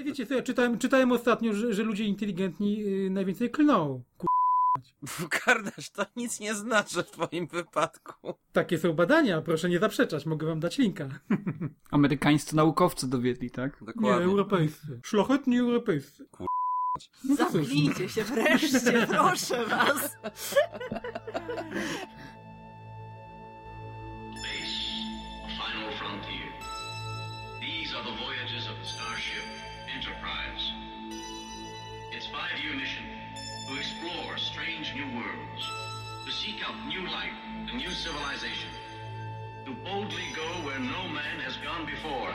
wiecie co, ja czytałem ostatnio, że ludzie inteligentni najwięcej klną. Kardasz, to nic nie znaczy w twoim wypadku. Takie są badania, proszę nie zaprzeczać, mogę wam dać linka. Amerykańscy naukowcy dowiedli, tak? Dokładnie. Nie, europejscy. Szlachetni europejscy. No to cóż. Zamknijcie się wreszcie, proszę was. Space, a final frontier. These are the voyages of the starship Enterprise. Its 5-year mission: to explore strange new worlds, to seek out new life and new civilization, to boldly go where no man has gone before.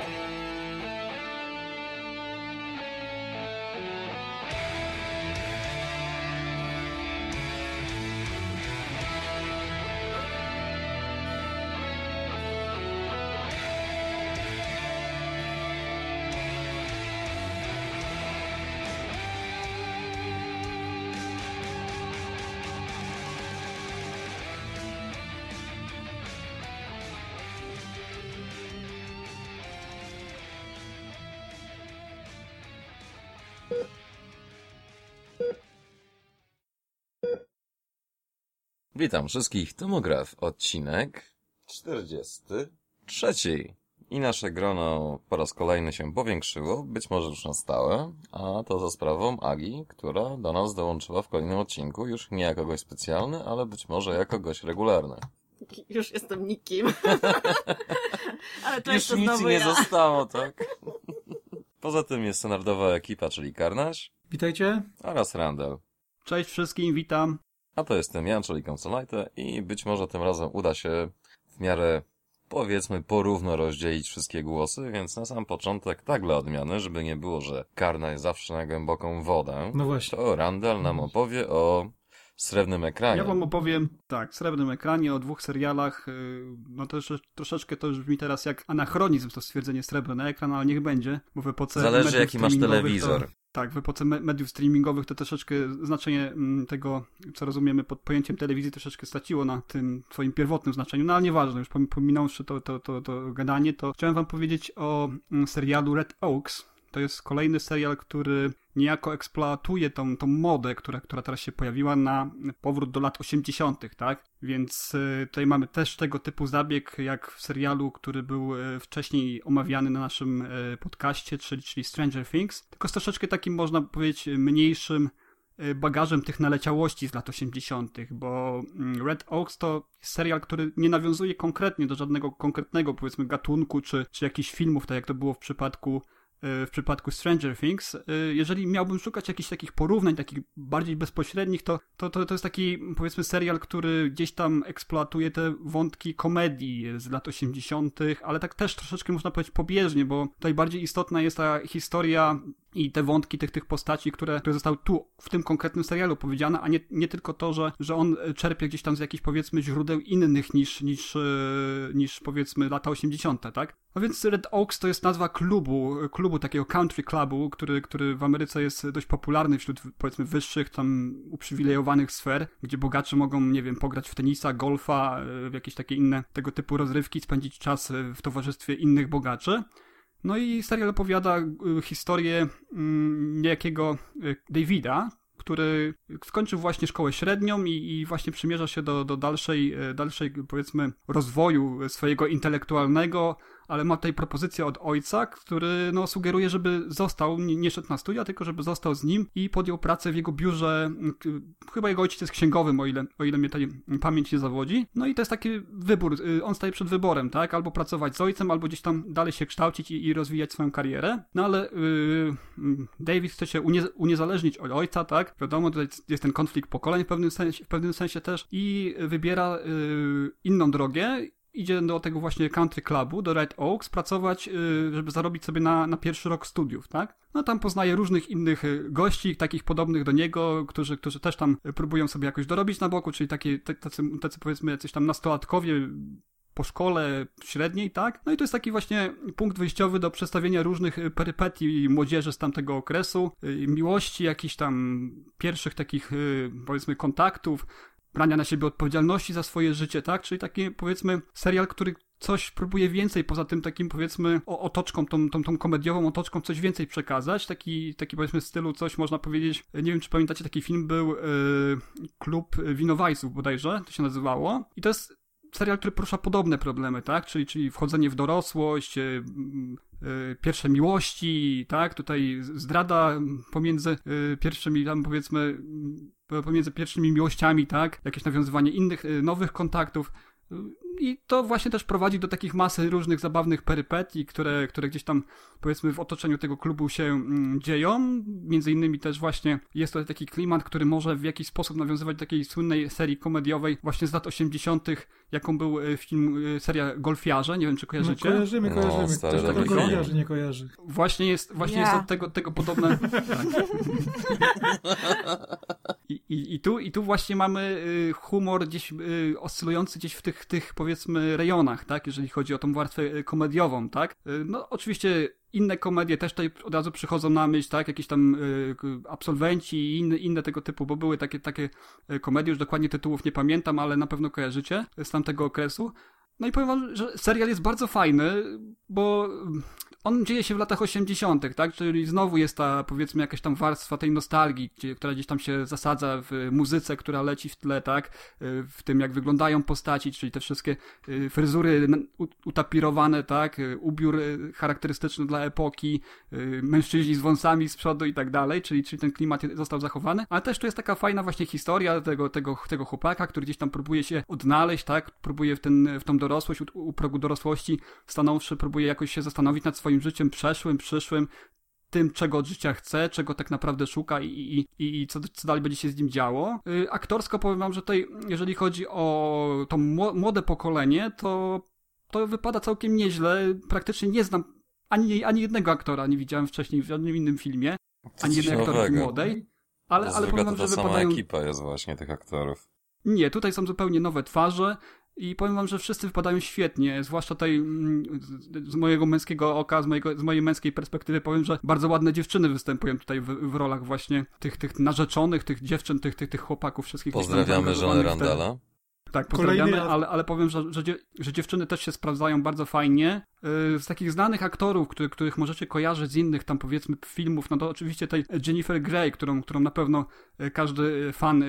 Witam wszystkich, Tomograf, odcinek 43. I nasze grono po raz kolejny się powiększyło, być może już na stałe, a to za sprawą Agi, która do nas dołączyła w kolejnym odcinku, już nie jako gość specjalny, ale być może jako gość regularny. Już jestem nikim. Ale to już jest nic znowu nie ja. zostało, tak? Poza tym jest standardowa ekipa, czyli Karnaś Witajcie. oraz Randall. Cześć wszystkim, witam. A to jestem ja, czyli Consolite, i być może tym razem uda się w miarę, powiedzmy, porówno rozdzielić wszystkie głosy, więc na sam początek, tak dla odmiany, żeby nie było, że Karna jest zawsze na głęboką wodę, No właśnie. to Randall nam opowie o Srebrnym Ekranie. Ja wam opowiem, tak, Srebrnym Ekranie, o 2 serialach. No to troszeczkę to już brzmi teraz jak anachronizm, to stwierdzenie Srebrny Ekran, ale niech będzie, bo w epoce Zależy, mediów jaki masz streamingowych telewizor. Tak, w epoce mediów streamingowych to troszeczkę znaczenie tego, co rozumiemy pod pojęciem telewizji, troszeczkę straciło na tym swoim pierwotnym znaczeniu, no ale nieważne, już pominąwszy to gadanie, to chciałem wam powiedzieć o serialu Red Oaks. To jest kolejny serial, który niejako eksploatuje tą modę, która teraz się pojawiła na powrót do lat 80., tak? Więc tutaj mamy też tego typu zabieg, jak w serialu, który był wcześniej omawiany na naszym podcaście, czyli Stranger Things, tylko z troszeczkę takim, można powiedzieć, mniejszym bagażem tych naleciałości z lat 80., bo Red Oaks to serial, który nie nawiązuje konkretnie do żadnego konkretnego, powiedzmy, gatunku, czy jakichś filmów, tak jak to było w przypadku Stranger Things. Jeżeli miałbym szukać jakichś takich porównań, takich bardziej bezpośrednich, to jest taki, powiedzmy, serial, który gdzieś tam eksploatuje te wątki komedii z lat 80., ale tak też troszeczkę można powiedzieć pobieżnie, bo tutaj bardziej istotna jest ta historia i te wątki tych postaci, które zostały tu, w tym konkretnym serialu powiedziane, a nie tylko to, że on czerpie gdzieś tam z jakichś, powiedzmy, źródeł innych niż powiedzmy lata 80., tak? No więc Red Oaks to jest nazwa klubu takiego country clubu, który w Ameryce jest dość popularny wśród, powiedzmy, wyższych, tam uprzywilejowanych sfer, gdzie bogacze mogą, nie wiem, pograć w tenisa, golfa, w jakieś takie inne tego typu rozrywki, spędzić czas w towarzystwie innych bogaczy. No i serial opowiada historię niejakiego Davida, który skończył właśnie szkołę średnią i właśnie przymierza się do dalszej, powiedzmy, rozwoju swojego intelektualnego, ale ma tutaj propozycję od ojca, który no, sugeruje, żeby został, nie szedł na studia, tylko żeby został z nim i podjął pracę w jego biurze. Chyba jego ojciec jest księgowym, o ile mnie tutaj pamięć nie zawodzi. No i to jest taki wybór. On staje przed wyborem, tak? Albo pracować z ojcem, albo gdzieś tam dalej się kształcić i rozwijać swoją karierę. No ale David chce się uniezależnić od ojca, tak? Wiadomo, tutaj jest ten konflikt pokoleń w pewnym sensie też i wybiera inną drogę. Idzie do tego właśnie country clubu, do Red Oaks, pracować, żeby zarobić sobie na pierwszy rok studiów, tak? No tam poznaje różnych innych gości, takich podobnych do niego, którzy też tam próbują sobie jakoś dorobić na boku, czyli tacy powiedzmy jacyś tam nastolatkowie po szkole średniej, tak? No i to jest taki właśnie punkt wyjściowy do przedstawienia różnych perypetii młodzieży z tamtego okresu, miłości, jakichś tam pierwszych takich, powiedzmy, kontaktów, brania na siebie odpowiedzialności za swoje życie, tak? Czyli taki, powiedzmy, serial, który coś próbuje więcej, poza tym takim, powiedzmy, otoczką, tą komediową otoczką, coś więcej przekazać. Taki powiedzmy stylu, coś można powiedzieć, nie wiem, czy pamiętacie, taki film był Klub Winowajców bodajże, to się nazywało. I to jest serial, który porusza podobne problemy, tak? Czyli wchodzenie w dorosłość, pierwsze miłości, tak? Tutaj zdrada pomiędzy pierwszymi, tam powiedzmy, pomiędzy pierwszymi miłościami, tak? Jakieś nawiązywanie innych, nowych kontaktów. I to właśnie też prowadzi do takich masy różnych zabawnych perypetii, które gdzieś tam, powiedzmy, w otoczeniu tego klubu się dzieją. Między innymi też właśnie jest to taki klimat, który może w jakiś sposób nawiązywać do takiej słynnej serii komediowej właśnie z lat 80., jaką był seria Golfiarze. Nie wiem, czy kojarzycie? No, kojarzymy. stary, Ktoś tego kojarzy, nie kojarzy. Właśnie jest od tego podobne... Tak. I tu właśnie mamy humor gdzieś oscylujący gdzieś w tych powiedzmy rejonach, tak, jeżeli chodzi o tą warstwę komediową, tak. No oczywiście inne komedie też tutaj od razu przychodzą na myśl, tak, jakieś tam Absolwenci i inne tego typu, bo były takie komedie, już dokładnie tytułów nie pamiętam, ale na pewno kojarzycie z tamtego okresu. No i powiem wam, że serial jest bardzo fajny, bo on dzieje się w latach 80., tak? Czyli znowu jest ta, powiedzmy, jakaś tam warstwa tej nostalgii, która gdzieś tam się zasadza w muzyce, która leci w tle, tak? W tym, jak wyglądają postaci, czyli te wszystkie fryzury utapirowane, tak? Ubiór charakterystyczny dla epoki, mężczyźni z wąsami z przodu i tak dalej, czyli ten klimat został zachowany. Ale też tu jest taka fajna właśnie historia tego chłopaka, który gdzieś tam próbuje się odnaleźć, tak? Próbuje w tą dorosłość, u progu dorosłości stanąwszy, próbuje jakoś się zastanowić nad swoim życiem przeszłym, przyszłym, tym, czego od życia chce, czego tak naprawdę szuka i co dalej będzie się z nim działo. Aktorsko powiem wam, że tutaj, jeżeli chodzi o to młode pokolenie, to wypada całkiem nieźle. Praktycznie nie znam ani jednego aktora, nie widziałem wcześniej w żadnym innym filmie, ani jednej aktorki młodej, ale powiem wam, że sama wypadają... ekipa jest właśnie tych aktorów. Nie, tutaj są zupełnie nowe twarze. I powiem wam, że wszyscy wypadają świetnie, zwłaszcza tutaj z mojego męskiego oka, z mojej męskiej perspektywy powiem, że bardzo ładne dziewczyny występują tutaj w rolach właśnie tych narzeczonych, tych dziewczyn, tych chłopaków wszystkich. Pozdrawiamy żonę Randala. Tak, pozdrawiamy, ale powiem, że dziewczyny też się sprawdzają bardzo fajnie. Z takich znanych aktorów, których możecie kojarzyć z innych tam powiedzmy filmów, no to oczywiście tej Jennifer Grey, którą na pewno każdy fan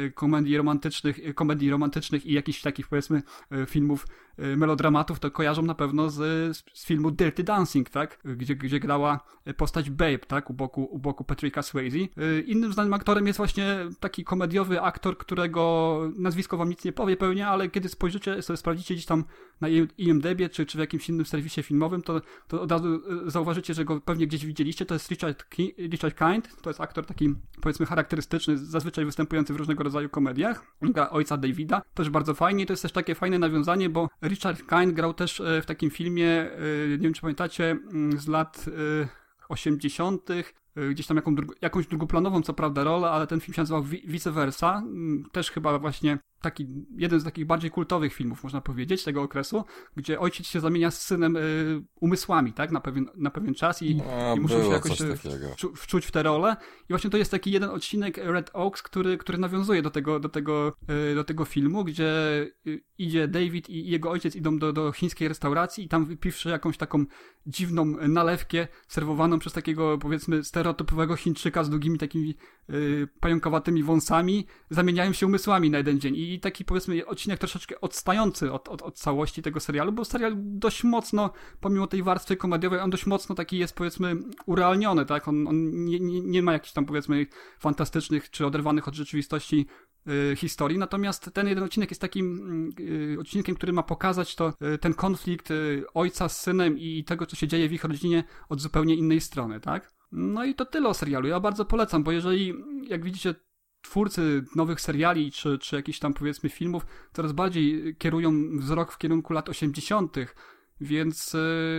komedii romantycznych i jakichś takich powiedzmy filmów, melodramatów to kojarzą na pewno z filmu Dirty Dancing, tak? Gdzie grała postać Babe, tak? U boku Patricka Swayze. Innym znanym aktorem jest właśnie taki komediowy aktor, którego nazwisko wam nic nie powie pewnie, ale kiedy spojrzycie, sobie sprawdzicie gdzieś tam na IMDb czy w jakimś innym serwisie filmowym, to od razu zauważycie, że go pewnie gdzieś widzieliście. To jest Richard Kind. To jest aktor taki, powiedzmy, charakterystyczny, zazwyczaj występujący w różnego rodzaju komediach. Gra ojca Davida. Też bardzo fajnie. I to jest też takie fajne nawiązanie, bo Richard Kind grał też w takim filmie, nie wiem czy pamiętacie, z lat 80., gdzieś tam jakąś drugoplanową, co prawda, rolę, ale ten film się nazywał Vice Versa. Też chyba właśnie jeden z takich bardziej kultowych filmów, można powiedzieć, tego okresu, gdzie ojciec się zamienia z synem umysłami, tak, na pewien czas i muszą się jakoś wczuć w tę rolę. I właśnie to jest taki jeden odcinek Red Oaks, który nawiązuje do tego filmu, gdzie idzie David i jego ojciec idą do chińskiej restauracji i tam wypiwszy jakąś taką dziwną nalewkę serwowaną przez takiego, powiedzmy, stereotypowego Chińczyka z długimi takimi pająkowatymi wąsami, zamieniają się umysłami na jeden dzień. I taki, powiedzmy, odcinek troszeczkę odstający od całości tego serialu, bo serial dość mocno, pomimo tej warstwy komediowej, on dość mocno taki jest, powiedzmy, urealniony, tak? On nie ma jakichś tam, powiedzmy, fantastycznych czy oderwanych od rzeczywistości historii, natomiast ten jeden odcinek jest takim odcinkiem, który ma pokazać ten konflikt ojca z synem i tego, co się dzieje w ich rodzinie od zupełnie innej strony, tak? No i to tyle o serialu. Ja bardzo polecam, bo jeżeli, jak widzicie, twórcy nowych seriali czy jakichś tam, powiedzmy, filmów coraz bardziej kierują wzrok w kierunku lat 80., więc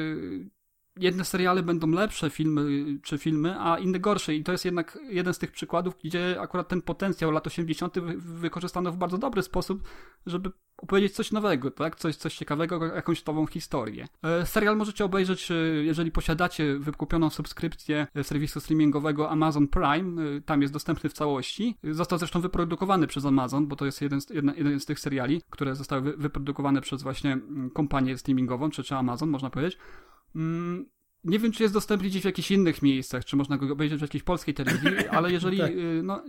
jedne seriale będą lepsze, filmy, a inne gorsze. I to jest jednak jeden z tych przykładów, gdzie akurat ten potencjał lat 80. wykorzystano w bardzo dobry sposób, żeby opowiedzieć coś nowego, tak? Coś ciekawego, jakąś nową historię. Serial możecie obejrzeć, jeżeli posiadacie wykupioną subskrypcję serwisu streamingowego Amazon Prime, tam jest dostępny w całości. Został zresztą wyprodukowany przez Amazon, bo to jest jeden z tych seriali, które zostały wyprodukowane przez właśnie kompanię streamingową, czy Amazon, można powiedzieć. Nie wiem, czy jest dostępny gdzieś w jakichś innych miejscach, czy można go obejrzeć w jakiejś polskiej telewizji, ale jeżeli, tak.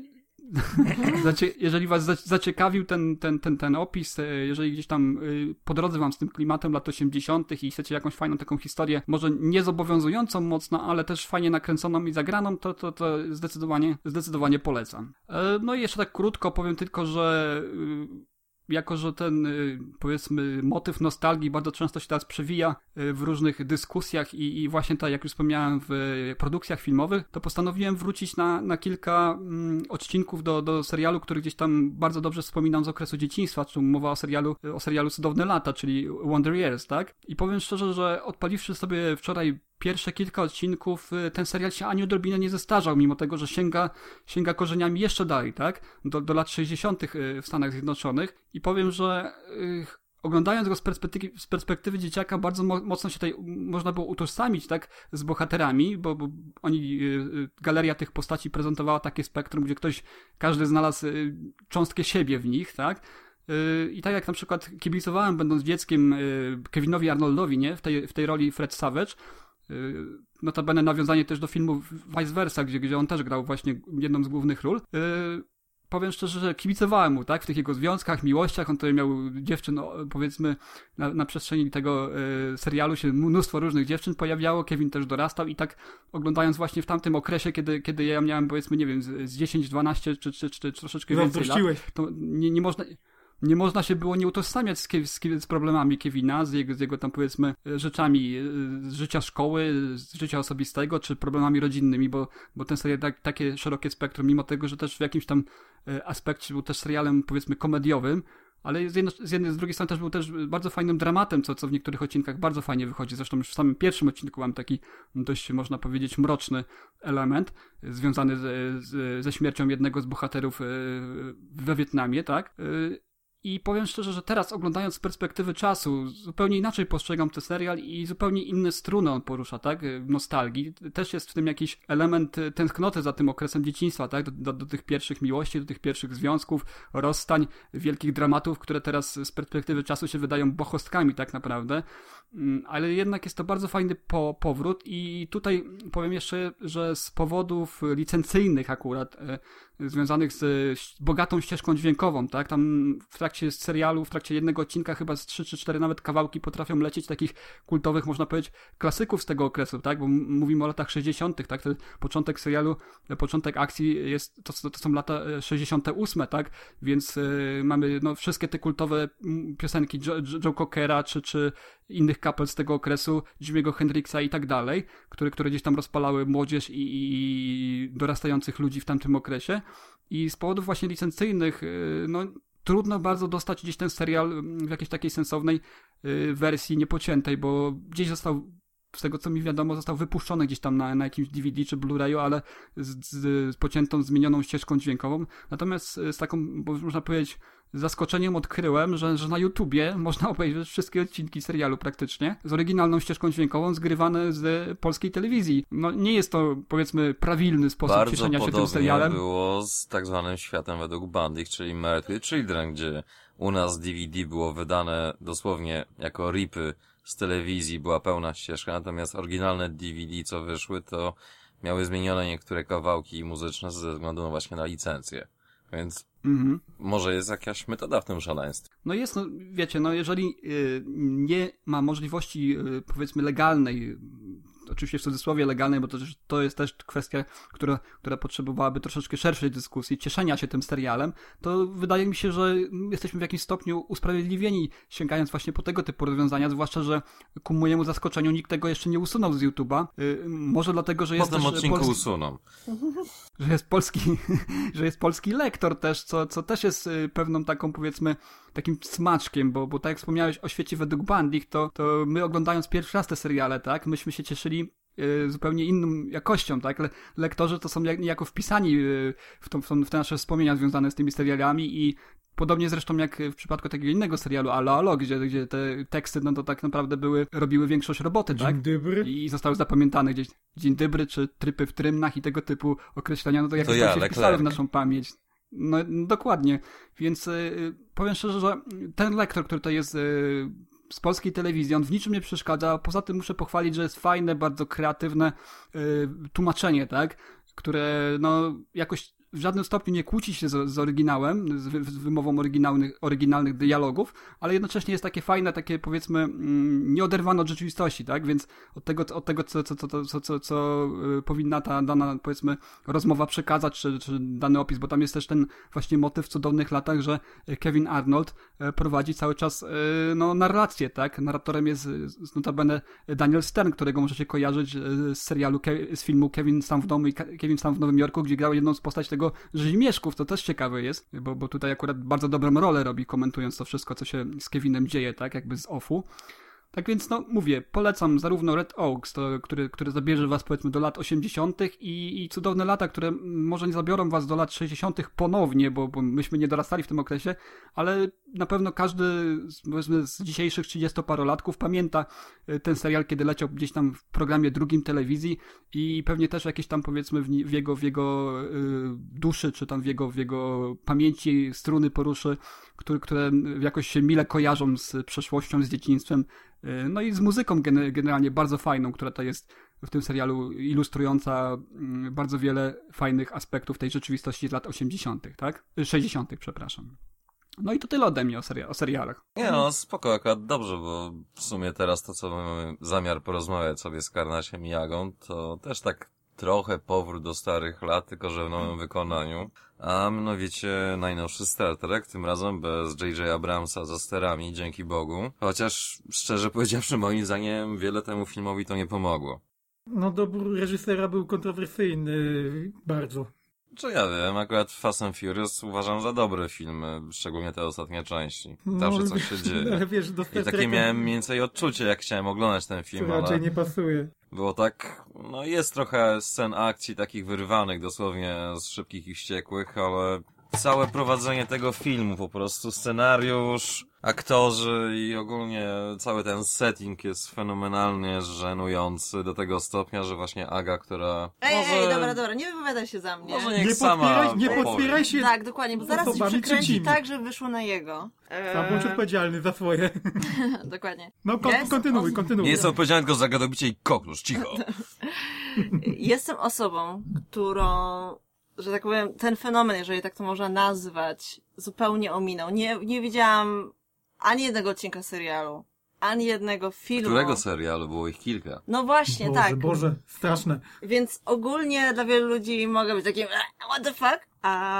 jeżeli was zaciekawił ten opis, jeżeli gdzieś tam po drodze wam z tym klimatem lat 80. i chcecie jakąś fajną taką historię, może nie zobowiązującą mocno, ale też fajnie nakręconą i zagraną, to zdecydowanie polecam. No i jeszcze tak krótko powiem tylko, że jako że ten, powiedzmy, motyw nostalgii bardzo często się teraz przewija w różnych dyskusjach i właśnie tak, jak już wspomniałem, w produkcjach filmowych, to postanowiłem wrócić na kilka odcinków do serialu, który gdzieś tam bardzo dobrze wspominam z okresu dzieciństwa, czy mowa o serialu Cudowne lata, czyli Wonder Years, tak? I powiem szczerze, że odpaliwszy sobie wczoraj pierwsze kilka odcinków, ten serial się ani odrobinę nie zestarzał, mimo tego, że sięga korzeniami jeszcze dalej, tak? Do lat 60. w Stanach Zjednoczonych. I powiem, że oglądając go z perspektywy dzieciaka, bardzo mocno się tutaj można było utożsamić, tak? Z bohaterami, bo galeria tych postaci prezentowała takie spektrum, gdzie każdy znalazł cząstkę siebie w nich, tak? I tak jak na przykład kibicowałem, będąc dzieckiem, Kevinowi Arnoldowi, nie? W tej roli Fred Savage, notabene nawiązanie też do filmu Vice Versa, gdzie on też grał właśnie jedną z głównych ról. Powiem szczerze, że kibicowałem mu, tak, w tych jego związkach, miłościach. On tutaj miał dziewczyn, powiedzmy, na przestrzeni tego serialu się mnóstwo różnych dziewczyn pojawiało, Kevin też dorastał i tak oglądając właśnie w tamtym okresie, kiedy ja miałem, powiedzmy, nie wiem, z 10, 12 czy troszeczkę więcej lat, to nie można się było nie utożsamiać z problemami Kevina, z jego tam, powiedzmy, rzeczami z życia szkoły, z życia osobistego, czy problemami rodzinnymi, bo ten serial takie szerokie spektrum, mimo tego, że też w jakimś tam aspekcie był też serialem, powiedzmy, komediowym, ale z drugiej strony też był też bardzo fajnym dramatem, co w niektórych odcinkach bardzo fajnie wychodzi. Zresztą już w samym pierwszym odcinku mam taki dość, można powiedzieć, mroczny element związany ze śmiercią jednego z bohaterów we Wietnamie, tak? I powiem szczerze, że teraz oglądając z perspektywy czasu zupełnie inaczej postrzegam ten serial i zupełnie inne struny on porusza, tak? Nostalgii. Też jest w tym jakiś element tęsknoty za tym okresem dzieciństwa, tak? Do tych pierwszych miłości, do tych pierwszych związków, rozstań, wielkich dramatów, które teraz z perspektywy czasu się wydają bohostkami tak naprawdę. Ale jednak jest to bardzo fajny powrót i tutaj powiem jeszcze, że z powodów licencyjnych akurat, związanych z bogatą ścieżką dźwiękową, tak? Tam w trakcie serialu, w trakcie jednego odcinka chyba z 3 czy 4 nawet kawałki potrafią lecieć takich kultowych, można powiedzieć, klasyków z tego okresu, tak? Bo mówimy o latach 60., tak? Ten początek serialu, początek akcji to są lata 68, tak? Więc mamy wszystkie te kultowe piosenki Joe Cockera czy innych kapel z tego okresu, Jimmy'ego Hendrixa i tak dalej, które gdzieś tam rozpalały młodzież i dorastających ludzi w tamtym okresie. I z powodów właśnie licencyjnych, trudno bardzo dostać gdzieś ten serial w jakiejś takiej sensownej wersji niepociętej, bo gdzieś został, z tego co mi wiadomo, został wypuszczony gdzieś tam na jakimś DVD czy Blu-rayu, ale z pociętą, zmienioną ścieżką dźwiękową. Natomiast z taką, bo można powiedzieć, zaskoczeniem odkryłem, że na YouTubie można obejrzeć wszystkie odcinki serialu praktycznie z oryginalną ścieżką dźwiękową zgrywane z polskiej telewizji. Nie jest to, powiedzmy, prawilny sposób cieszenia się tym serialem. Bardzo było z tak zwanym Światem według Bandich, czyli Married with Children, gdzie u nas DVD było wydane dosłownie jako ripy z telewizji, była pełna ścieżka, natomiast oryginalne DVD, co wyszły, to miały zmienione niektóre kawałki muzyczne ze względu właśnie na licencję. Więc może jest jakaś metoda w tym szaleństwie. Jest, wiecie, jeżeli nie ma możliwości, powiedzmy, legalnej, oczywiście w cudzysłowie legalnej, bo to jest też kwestia, która potrzebowałaby troszeczkę szerszej dyskusji, cieszenia się tym serialem, to wydaje mi się, że jesteśmy w jakimś stopniu usprawiedliwieni, sięgając właśnie po tego typu rozwiązania, zwłaszcza, że ku mojemu zaskoczeniu nikt tego jeszcze nie usunął z YouTube'a. Może dlatego, że jest po tym odcinku usuną. Że jest polski lektor też, co też jest pewną taką, powiedzmy, takim smaczkiem, bo tak jak wspomniałeś o Świecie według Bandich, to my oglądając pierwszy raz te seriale, tak, myśmy się cieszyli zupełnie inną jakością, tak? Lektorzy to są niejako wpisani w te nasze wspomnienia związane z tymi serialami i podobnie zresztą jak w przypadku takiego innego serialu Alo, gdzie te teksty no to tak naprawdę robiły większość roboty, tak? Dzień dobry. I zostały zapamiętane gdzieś dzień dobry, czy trypy w trymnach i tego typu określenia, no to jakoś tam się wpisały w naszą pamięć. No dokładnie, więc powiem szczerze, że ten lektor, który to jest z polskiej telewizji, on w niczym nie przeszkadza, poza tym muszę pochwalić, że jest fajne, bardzo kreatywne tłumaczenie, tak? Które no jakoś w żadnym stopniu nie kłóci się z oryginałem, z wymową oryginalnych dialogów, ale jednocześnie jest takie fajne, takie powiedzmy nieoderwane od rzeczywistości, tak? Więc od tego co powinna ta dana powiedzmy rozmowa przekazać, czy dany opis, bo tam jest też ten właśnie motyw w Cudownych latach, że Kevin Arnold prowadzi cały czas no, narrację, tak? Narratorem jest notabene Daniel Stern, którego możecie kojarzyć z serialu, z filmu Kevin Sam w domu i Kevin Sam w Nowym Jorku, gdzie grał jedną z postaci tego Rzezimieszków, to też ciekawe jest, bo tutaj akurat bardzo dobrą rolę robi, komentując to wszystko, co się z Kevinem dzieje, tak, jakby z offu. Tak więc, no, mówię, polecam zarówno Red Oaks, który zabierze was, powiedzmy, do lat 80. i Cudowne lata, które może nie zabiorą was do lat 60. ponownie, bo myśmy nie dorastali w tym okresie, ale na pewno każdy, powiedzmy, z dzisiejszych 30-parolatków pamięta ten serial, kiedy leciał gdzieś tam w programie drugim telewizji i pewnie też jakieś tam, powiedzmy, w jego duszy, czy tam w jego pamięci struny poruszy, które jakoś się mile kojarzą z przeszłością, z dzieciństwem. No i z muzyką generalnie bardzo fajną, która to jest w tym serialu ilustrująca bardzo wiele fajnych aspektów tej rzeczywistości z lat 80., tak? 60., przepraszam. No i to tyle ode mnie o serialach. Nie no, spoko, akurat dobrze, bo w sumie teraz to, co mamy zamiar porozmawiać sobie z Karnasiem i Jagą, to też tak trochę powrót do starych lat, tylko że w nowym wykonaniu. A mianowicie najnowszy Star Trek, tym razem bez J.J. Abramsa za sterami, dzięki Bogu. Chociaż, szczerze powiedziawszy, moim zdaniem wiele temu filmowi to nie pomogło. No dobór reżysera był kontrowersyjny bardzo. Czy ja wiem, akurat Fast and Furious uważam za dobre filmy, szczególnie te ostatnie części. Zawsze coś się dzieje. Ale wiesz, do Star I takie miałem mniej więcej odczucie, jak chciałem oglądać ten film, raczej ale nie pasuje. było tak, no jest trochę scen akcji takich wyrwanych dosłownie z Szybkich i Wściekłych, ale całe prowadzenie tego filmu, po prostu scenariusz, aktorzy i ogólnie cały ten setting jest fenomenalnie żenujący do tego stopnia, że właśnie Aga, która Ej, dobra, nie wypowiadaj się za mnie. może niech sama Nie opowie. podpieraj się Tak, dokładnie, bo zaraz ci osobami przykręci trzecimi. tak, że wyszło na jego. Sam bądź odpowiedzialny za swoje. Dokładnie. No kontynuuj. Nie jestem odpowiedzialny tylko za gadobicie i koklusz, cicho. Jestem osobą, którą, że tak powiem, ten fenomen, jeżeli tak to można nazwać, zupełnie ominął. Nie widziałam ani jednego odcinka serialu, ani jednego filmu. Którego serialu? Było ich kilka. No właśnie, tak. Boże, straszne. Więc ogólnie dla wielu ludzi mogę być takim what the fuck?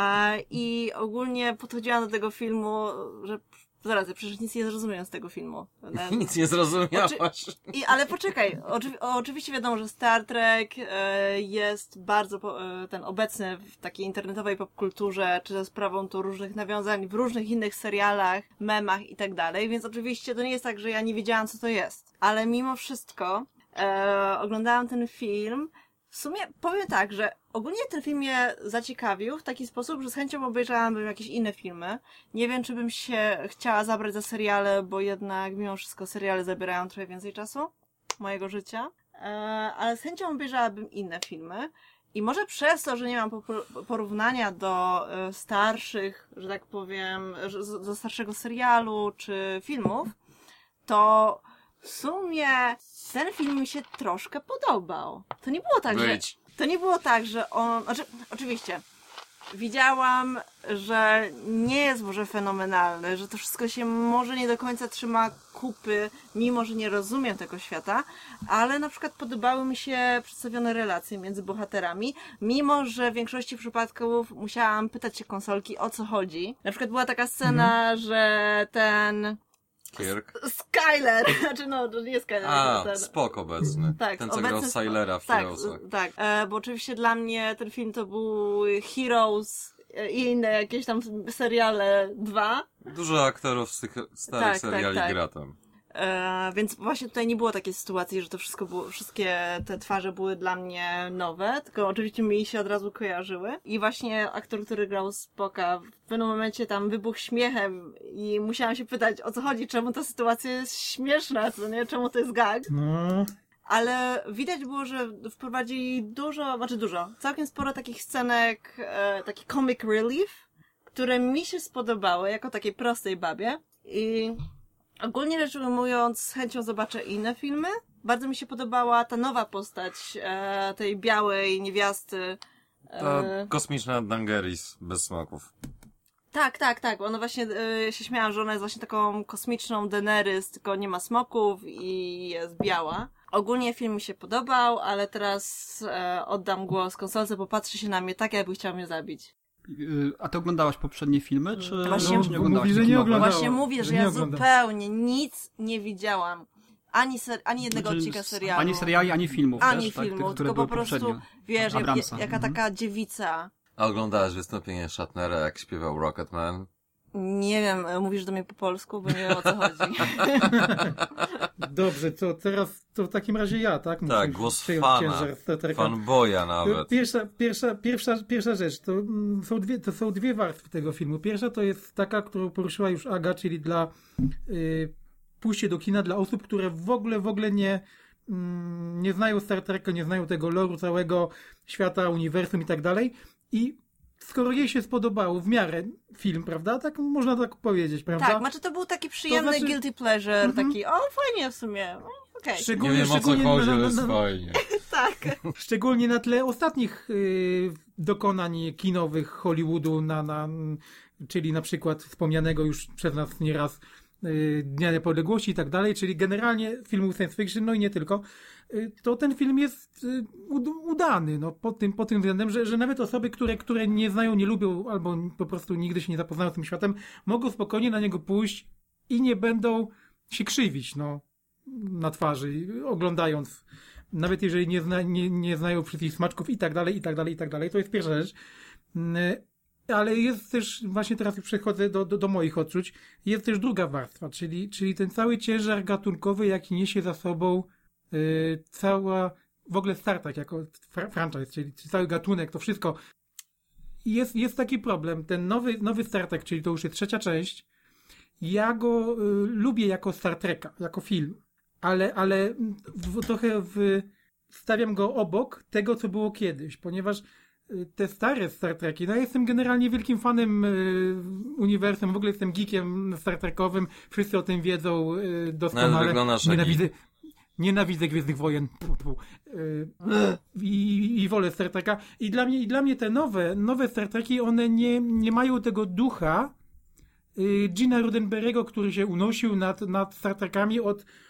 I ogólnie podchodziłam do tego filmu, że zaraz, ja przecież nic nie zrozumiałem z tego filmu. Nic nie zrozumiałaś. Ale poczekaj, oczywiście wiadomo, że Star Trek jest bardzo ten obecny w takiej internetowej popkulturze, czy za sprawą tu różnych nawiązań w różnych innych serialach, memach i tak dalej, więc oczywiście to nie jest tak, że ja nie wiedziałam, co to jest. Ale mimo wszystko oglądałam ten film. W sumie powiem tak, że ogólnie ten film mnie zaciekawił w taki sposób, że z chęcią obejrzałabym jakieś inne filmy. Nie wiem, czy bym się chciała zabrać za seriale, bo jednak mimo wszystko seriale zabierają trochę więcej czasu mojego życia. Ale z chęcią obejrzałabym inne filmy. I może przez to, że nie mam porównania do starszych, że tak powiem, do starszego serialu czy filmów, to w sumie ten film mi się troszkę podobał. To nie było tak, że on... Znaczy, oczywiście, widziałam, że nie jest może fenomenalny, że to wszystko się może nie do końca trzyma kupy, mimo że nie rozumiem tego świata, ale na przykład podobały mi się przedstawione relacje między bohaterami, mimo że w większości przypadków musiałam pytać się konsolki, o co chodzi. Na przykład była taka scena, że ten... Kirk. Skyler! Znaczy no, to nie jest Skyler. Spok obecny. Tak, ten, co grał Sailera w Heroesach. Tak, bo oczywiście dla mnie ten film to był Heroes i inne jakieś tam seriale 2. Dużo aktorów z tych starych seriali gra tam. Więc właśnie tutaj nie było takiej sytuacji, że to wszystkie te twarze były dla mnie nowe, tylko oczywiście mi się od razu kojarzyły. I właśnie aktor, który grał Spocka, w pewnym momencie tam wybuchł śmiechem i musiałam się pytać, o co chodzi, czemu ta sytuacja jest śmieszna, co nie? Czemu to jest gag? No. Ale widać było, że wprowadzili całkiem sporo takich scenek, taki comic relief, które mi się spodobały jako takiej prostej babie. I ogólnie rzecz ujmując, z chęcią zobaczę inne filmy. Bardzo mi się podobała ta nowa postać tej białej niewiasty. Ta kosmiczna Dangeris bez smaków. Tak. Ona właśnie, się śmiałam, że ona jest właśnie taką kosmiczną Daenerys, tylko nie ma smoków i jest biała. Ogólnie film mi się podobał, ale teraz oddam głos konsolce, bo patrzy się na mnie tak, jakby chciał mnie zabić. A ty oglądałaś poprzednie filmy, czy Właśnie nie oglądałaś? mówi, że nie oglądała. Właśnie mówię, że ja zupełnie nic nie widziałam. Ani jednego odcinka serialu. Ani seriali, ani filmów. Ani też, filmu, tak, które tylko były po prostu, poprzednio. wiesz, Abramsa. jaka taka dziewica. A oglądałaś wystąpienie Shatnera, jak śpiewał Rocketman? Nie wiem, mówisz do mnie po polsku, bo nie wiem o co chodzi. Dobrze, to teraz to w takim razie ja, tak? Tak, Musisz głos przejąć fana. ciężar Star Treka. Fanboya nawet. Pierwsza rzecz, to są dwie warstwy tego filmu. Pierwsza to jest taka, którą poruszyła już Aga, czyli dla pójście do kina dla osób, które w ogóle nie znają Star Treka, nie znają tego loru całego świata, uniwersum i tak dalej. I skoro jej się spodobało w miarę film, prawda? Tak można tak powiedzieć, prawda? Tak, znaczy to był taki przyjemny guilty pleasure, taki, fajnie w sumie, okej. Nie wiem o co chodzi, ale jest fajnie. Tak. Szczególnie na tle ostatnich dokonań kinowych Hollywoodu, czyli na przykład wspomnianego już przez nas nieraz Dnia Niepodległości i tak dalej, czyli generalnie filmów science fiction, no i nie tylko, to ten film jest udany, no, pod tym względem, że nawet osoby, które nie znają, nie lubią, albo po prostu nigdy się nie zapoznają z tym światem, mogą spokojnie na niego pójść i nie będą się krzywić, no, na twarzy, oglądając. Nawet jeżeli nie znają wszystkich smaczków i tak dalej, to jest pierwsza rzecz. Ale jest też, właśnie teraz już przechodzę do moich odczuć, jest też druga warstwa, czyli ten cały ciężar gatunkowy, jaki niesie za sobą cała, w ogóle Star Trek jako franchise, czyli cały gatunek, to wszystko. Jest taki problem, ten nowy Star Trek, czyli to już jest trzecia część, ja go lubię jako Star Treka, jako film, ale trochę stawiam go obok tego, co było kiedyś, ponieważ te stare Star Treki, no ja jestem generalnie wielkim fanem uniwersum, w ogóle jestem geekiem Star Trekowym, wszyscy o tym wiedzą doskonale. Nienawidzę Gwiezdnych Wojen. I wolę Star Treka. I dla mnie te nowe Star Treki, one nie mają tego ducha Gina Roddenberry'ego, który się unosił nad Star Trekami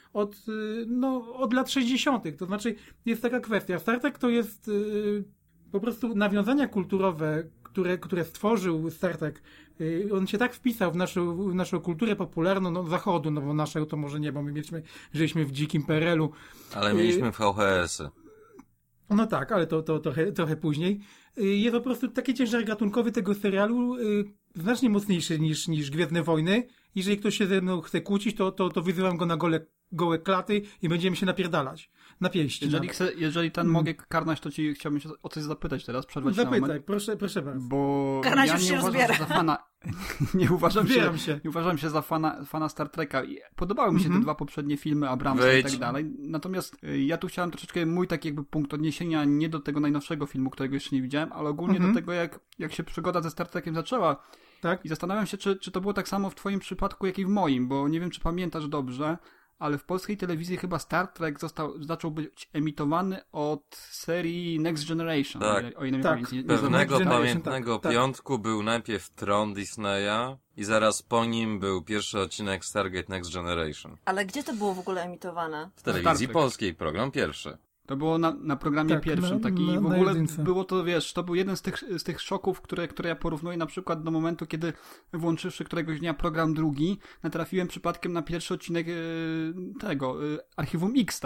od lat 60. To znaczy, jest taka kwestia. Star Trek to jest po prostu nawiązania kulturowe, które stworzył Star Trek. On się tak wpisał w naszą kulturę popularną, no zachodu, no bo naszą to może nie, bo my żyliśmy w dzikim PRL-u. Ale mieliśmy VHS-y. No tak, ale to trochę później. Jest po prostu taki ciężar gatunkowy tego serialu znacznie mocniejszy niż Gwiezdne Wojny. Jeżeli ktoś się ze mną chce kłócić, to wyzywam go na gołe klaty i będziemy się napierdalać. Na pięści. Jeżeli mogę karnać, to chciałbym się o coś zapytać teraz, przerwać na moment. Zapytaj, proszę bardzo. Bo Karnać ja już się nie uważam rozbiera. się za fana. Nie uważam się za fana Star Treka. Podobały mi się te dwa poprzednie filmy Abramsa i tak dalej. Natomiast ja tu chciałem troszeczkę mój taki jakby punkt odniesienia nie do tego najnowszego filmu, którego jeszcze nie widziałem, ale ogólnie do tego, jak się przygoda ze Star Trekiem zaczęła. Tak? I zastanawiam się, czy to było tak samo w twoim przypadku, jak i w moim, bo nie wiem, czy pamiętasz dobrze, ale w polskiej telewizji chyba Star Trek zaczął być emitowany od serii Next Generation. Tak. O ile Tak. pamięć nie Pewnego Generation, pamiętnego tak. piątku był najpierw Tron Disneya i zaraz po nim był pierwszy odcinek Stargate Next Generation. Ale gdzie to było w ogóle emitowane? W telewizji Star Trek. polskiej program pierwszy. To było na programie Tak, pierwszym. Taki na w ogóle jedynce. było to, wiesz, to był jeden z tych szoków, które ja porównuję na przykład do momentu, kiedy włączywszy któregoś dnia program drugi, natrafiłem przypadkiem na pierwszy odcinek Archiwum X, tak?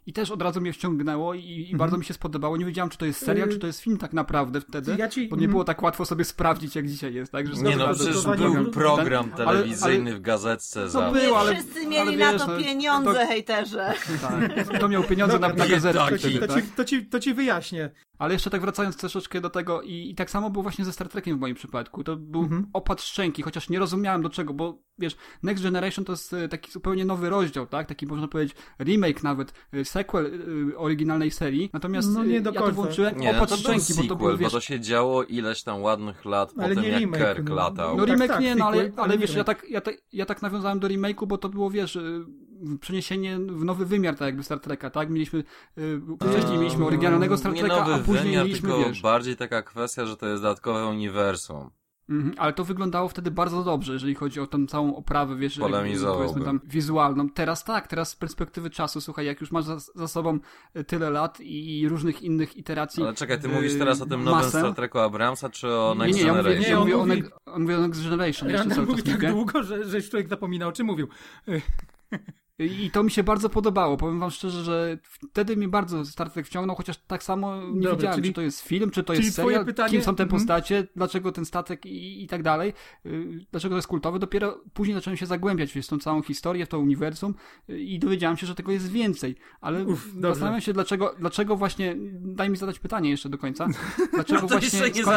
i też od razu mnie wciągnęło i bardzo mi się spodobało. Nie wiedziałem, czy to jest serial, czy to jest film tak naprawdę wtedy, bo nie było tak łatwo sobie sprawdzić, jak dzisiaj jest, tak? Że Nie no, przecież był program telewizyjny w gazetce za... był, ale wszyscy mieli na to pieniądze, hejterze. Tak, kto miał pieniądze na gazetki wtedy, tak? To ci wyjaśnię. Ale jeszcze tak wracając troszeczkę do tego i tak samo było właśnie ze Star Trekiem w moim przypadku. To był opad szczęki, chociaż nie rozumiałem do czego, bo wiesz, Next Generation to jest taki zupełnie nowy rozdział, tak? Taki można powiedzieć remake nawet, sequel oryginalnej serii. Natomiast nie do ja końca. to włączyłem Nie, opad to był szczęki, sequel, bo to było, wiesz... bo to się działo ileś tam ładnych lat Ale po tym, nie jak remake, Kirk no. latał. No remake tak, nie, no sequel, ale wiesz, remake. ja tak nawiązałem do remake'u, bo to było, wiesz, przeniesienie w nowy wymiar, tak jakby Star Treka, tak? Wcześniej mieliśmy oryginalnego Star Nie Treka, nowy a później wymiar, mieliśmy, tylko wiesz... bardziej taka kwestia, że to jest dodatkowe uniwersum. Ale to wyglądało wtedy bardzo dobrze, jeżeli chodzi o tą całą oprawę, wiesz, powiedzmy tam wizualną. Teraz z perspektywy czasu, słuchaj, jak już masz za sobą tyle lat i różnych innych iteracji. Ale czekaj, ty mówisz teraz o tym nowym Star Treku Abramsa, czy o Next Generation? Nie, on mówi o Next Generation. On mówi tak długo, że człowiek zapomina, o czym mówił. I to mi się bardzo podobało. Powiem wam szczerze, że wtedy mi bardzo Star Trek wciągnął, chociaż tak samo nie wiedziałem, czy to jest film, czy to jest serial, pytanie... kim są te postacie, dlaczego ten statek i tak dalej, dlaczego to jest kultowe. Dopiero później zacząłem się zagłębiać w tą całą historię, w to uniwersum i dowiedziałem się, że tego jest więcej. Ale zastanawiam się, dlaczego właśnie, daj mi zadać pytanie jeszcze do końca, dlaczego właśnie,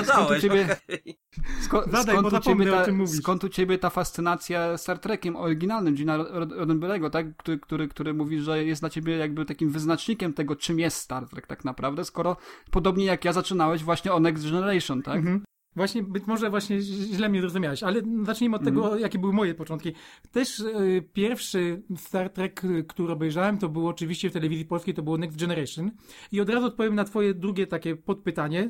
skąd u ciebie ta fascynacja Star Trekiem oryginalnym, Gina Roddenberry'ego, tak? Który mówi, że jest dla ciebie jakby takim wyznacznikiem tego, czym jest Star Trek tak naprawdę, skoro podobnie jak ja zaczynałeś właśnie o Next Generation, tak? Właśnie, być może właśnie źle mnie zrozumiałeś, ale zacznijmy od tego, jakie były moje początki. Też pierwszy Star Trek, który obejrzałem, to było oczywiście w telewizji polskiej, to było Next Generation. I od razu odpowiem na twoje drugie takie podpytanie.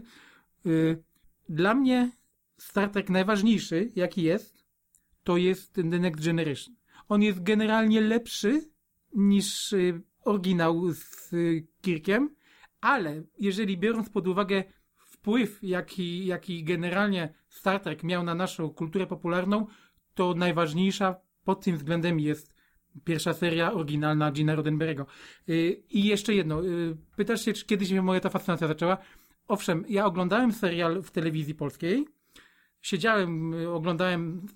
Dla mnie Star Trek najważniejszy, jaki jest, to jest The Next Generation. On jest generalnie lepszy niż oryginał z Kirkiem, ale jeżeli biorąc pod uwagę wpływ, jaki generalnie Star Trek miał na naszą kulturę popularną, to najważniejsza pod tym względem jest pierwsza seria oryginalna Gina Roddenberry'ego. I jeszcze jedno. Pytasz się, czy kiedyś moja ta fascynacja zaczęła? Owszem, ja oglądałem serial w telewizji polskiej. Oglądałem,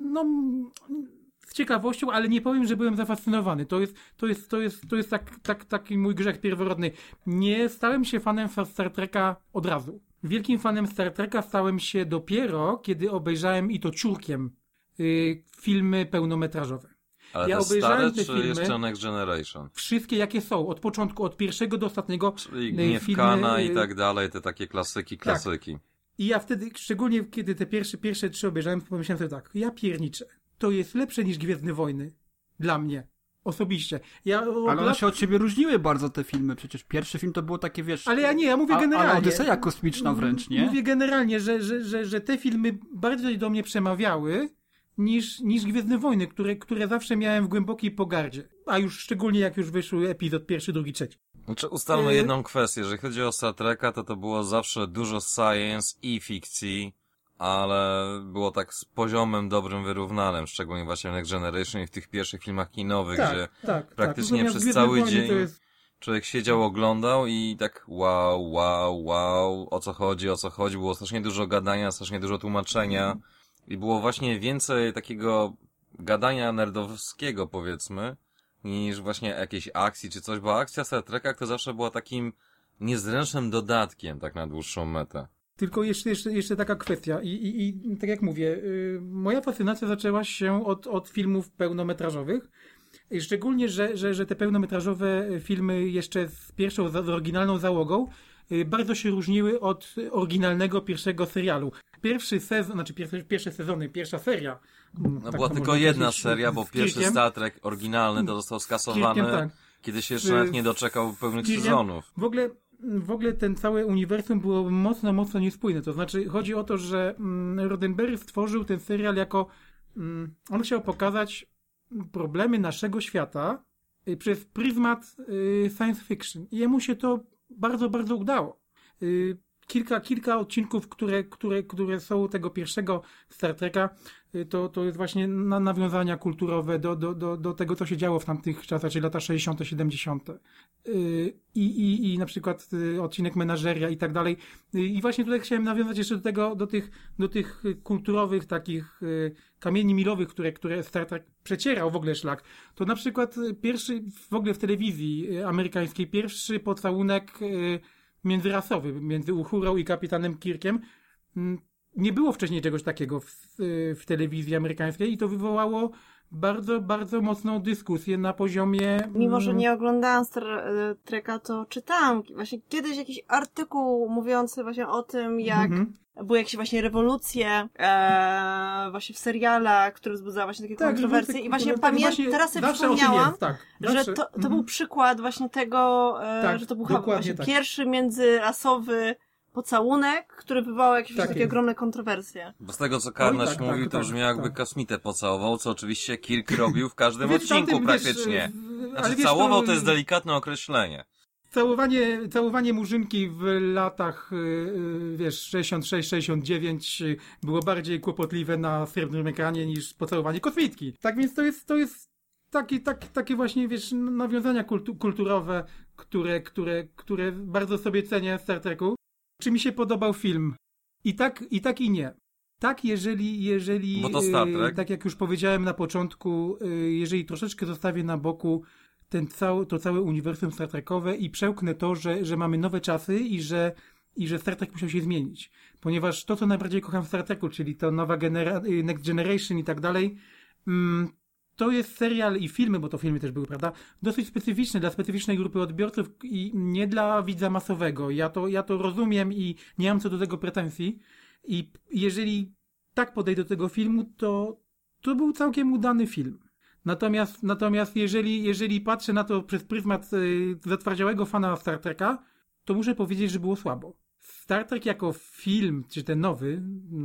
z ciekawością, ale nie powiem, że byłem zafascynowany. To jest taki mój grzech pierworodny. Nie stałem się fanem Star Treka od razu. Wielkim fanem Star Treka stałem się dopiero, kiedy obejrzałem, i to ciurkiem, filmy pełnometrażowe. Ale ja obejrzałem te filmy, jeszcze Next Generation? Wszystkie, jakie są. Od początku, od pierwszego do ostatniego. Czyli Gniew Kana i tak dalej, te takie klasyki. Tak. I ja wtedy, szczególnie kiedy te pierwsze 3 obejrzałem, pomyślałem sobie tak, ja pierniczę. To jest lepsze niż Gwiezdne Wojny. Dla mnie. Osobiście. Ale one się od siebie różniły bardzo, te filmy. Przecież pierwszy film to było takie, wiesz... Ale ja mówię generalnie. Ale Odyseja kosmiczna wręcz, nie? Mówię generalnie, że te filmy bardziej do mnie przemawiały niż Gwiezdne Wojny, które zawsze miałem w głębokiej pogardzie. A już szczególnie jak już wyszły epizod 1, 2, 3. Znaczy ustalmy jedną kwestię. Jeżeli chodzi o Star Treka, to było zawsze dużo science i fikcji, ale było tak z poziomem dobrym, wyrównanym, szczególnie właśnie w Next Generation i w tych pierwszych filmach kinowych, gdzie praktycznie przez cały dzień człowiek siedział, oglądał i tak wow, o co chodzi, było strasznie dużo gadania, strasznie dużo tłumaczenia i było właśnie więcej takiego gadania nerdowskiego, powiedzmy, niż właśnie jakiejś akcji czy coś, bo akcja Star Treka to zawsze była takim niezręcznym dodatkiem tak na dłuższą metę. Tylko jeszcze taka kwestia i tak jak mówię, moja fascynacja zaczęła się od filmów pełnometrażowych. Szczególnie, że te pełnometrażowe filmy jeszcze z oryginalną załogą bardzo się różniły od oryginalnego pierwszego serialu. Pierwszy sezon, pierwsze sezony, pierwsza seria. No była tylko jedna seria, bo pierwszy Star Trek oryginalny to został skasowany, kiedy się jeszcze nawet nie doczekał pełnych sezonów. W ogóle ten cały uniwersum było mocno niespójne. To znaczy, chodzi o to, że Roddenberry stworzył ten serial jako... on chciał pokazać problemy naszego świata przez pryzmat science fiction. I jemu się to bardzo udało. kilka odcinków, które są tego pierwszego Star Treka, to jest właśnie nawiązania kulturowe do tego, co się działo w tamtych czasach, czyli lata 60., 70. I na przykład odcinek Menażeria i tak dalej. I właśnie tutaj chciałem nawiązać jeszcze do tych kulturowych takich kamieni milowych, które Star Trek przecierał w ogóle szlak. To na przykład pierwszy w ogóle w telewizji amerykańskiej, pierwszy pocałunek międzyrasowy między Uhurą i kapitanem Kirkiem. Nie było wcześniej czegoś takiego w telewizji amerykańskiej i to wywołało bardzo, bardzo mocną dyskusję na poziomie... Mimo, że nie oglądałam Star Treka, to czytałam właśnie kiedyś jakiś artykuł mówiący właśnie o tym, jak były jakieś właśnie rewolucje właśnie w serialach, które wzbudzały właśnie takie kontrowersje. I właśnie pamiętam, teraz sobie przypomniałam, że to był przykład właśnie tego, że to był właśnie pierwszy międzyrasowy pocałunek, który wywołał jakieś takie ogromne kontrowersje. Bo z tego, co Karnaś mówił, to brzmi jakby kosmitę pocałował, co oczywiście Kirk robił w każdym odcinku praktycznie. Znaczy, całował to jest delikatne określenie. Całowanie Murzynki w latach, 66-69 było bardziej kłopotliwe na srebrnym ekranie niż pocałowanie kosmitki. Tak więc to jest takie właśnie, nawiązania kulturowe, które bardzo sobie cenię w Star Treku. Czy mi się podobał film? I tak i nie. Tak, jeżeli bo to Star Trek. Tak jak już powiedziałem na początku, jeżeli troszeczkę zostawię na boku to całe uniwersum Star Trekowe i przełknę to, że mamy nowe czasy i że Star Trek musiał się zmienić. Ponieważ to, co najbardziej kocham w Star Treku, czyli to nowa Next Generation i tak dalej, to jest serial i filmy, bo to filmy też były, prawda, dosyć specyficzne dla specyficznej grupy odbiorców i nie dla widza masowego. Ja to rozumiem i nie mam co do tego pretensji. I jeżeli tak podejdę do tego filmu, to był całkiem udany film. Natomiast jeżeli patrzę na to przez pryzmat zatwardziałego fana Star Treka, to muszę powiedzieć, że było słabo. Star Trek jako film, czy ten nowy,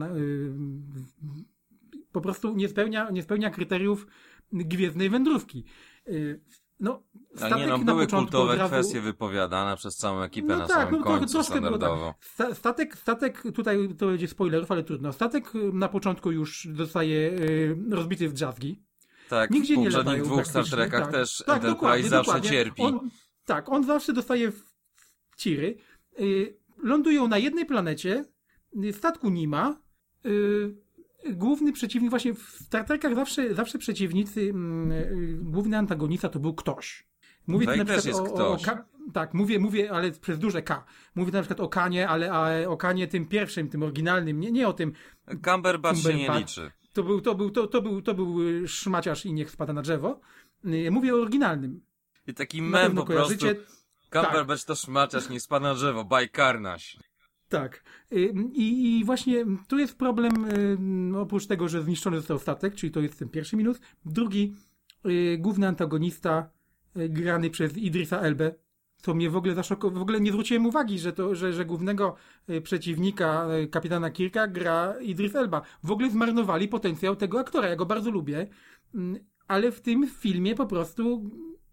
po prostu nie spełnia kryteriów gwiezdnej wędrówki. Były kultowe kwestie wypowiadane przez całą ekipę na samym końcu standardowo. Statek, tutaj to będzie spoilerów, ale trudno. Statek na początku już zostaje rozbity w drzazgi. Tak, nigdzie w poprzednich dwóch Star Trekach też Enterprise zawsze cierpi. On zawsze dostaje w ciry. Lądują na jednej planecie, statku nie ma. Główny przeciwnik, właśnie w Star Trekach zawsze przeciwnicy, główny antagonista to był ktoś. Mówię na przykład jest ktoś. Mówię, ale przez duże K. Mówię na przykład o Kanie, ale o Kanie tym pierwszym, tym oryginalnym, nie o tym. Cumberbatch się nie liczy. To był szmaciarz i niech spada na drzewo. Mówię o oryginalnym. I taki mem po prostu. Cumberbatch to szmaciarz, niech spada na drzewo. By Karnaś. Tak. I właśnie tu jest problem, oprócz tego, że zniszczony został statek, czyli to jest ten pierwszy minus. Drugi, główny antagonista grany przez Idrisa Elbę, co mnie w ogóle zaszokowało. W ogóle nie zwróciłem uwagi, że głównego przeciwnika, kapitana Kirka, gra Idris Elba. W ogóle zmarnowali potencjał tego aktora. Ja go bardzo lubię, ale w tym filmie po prostu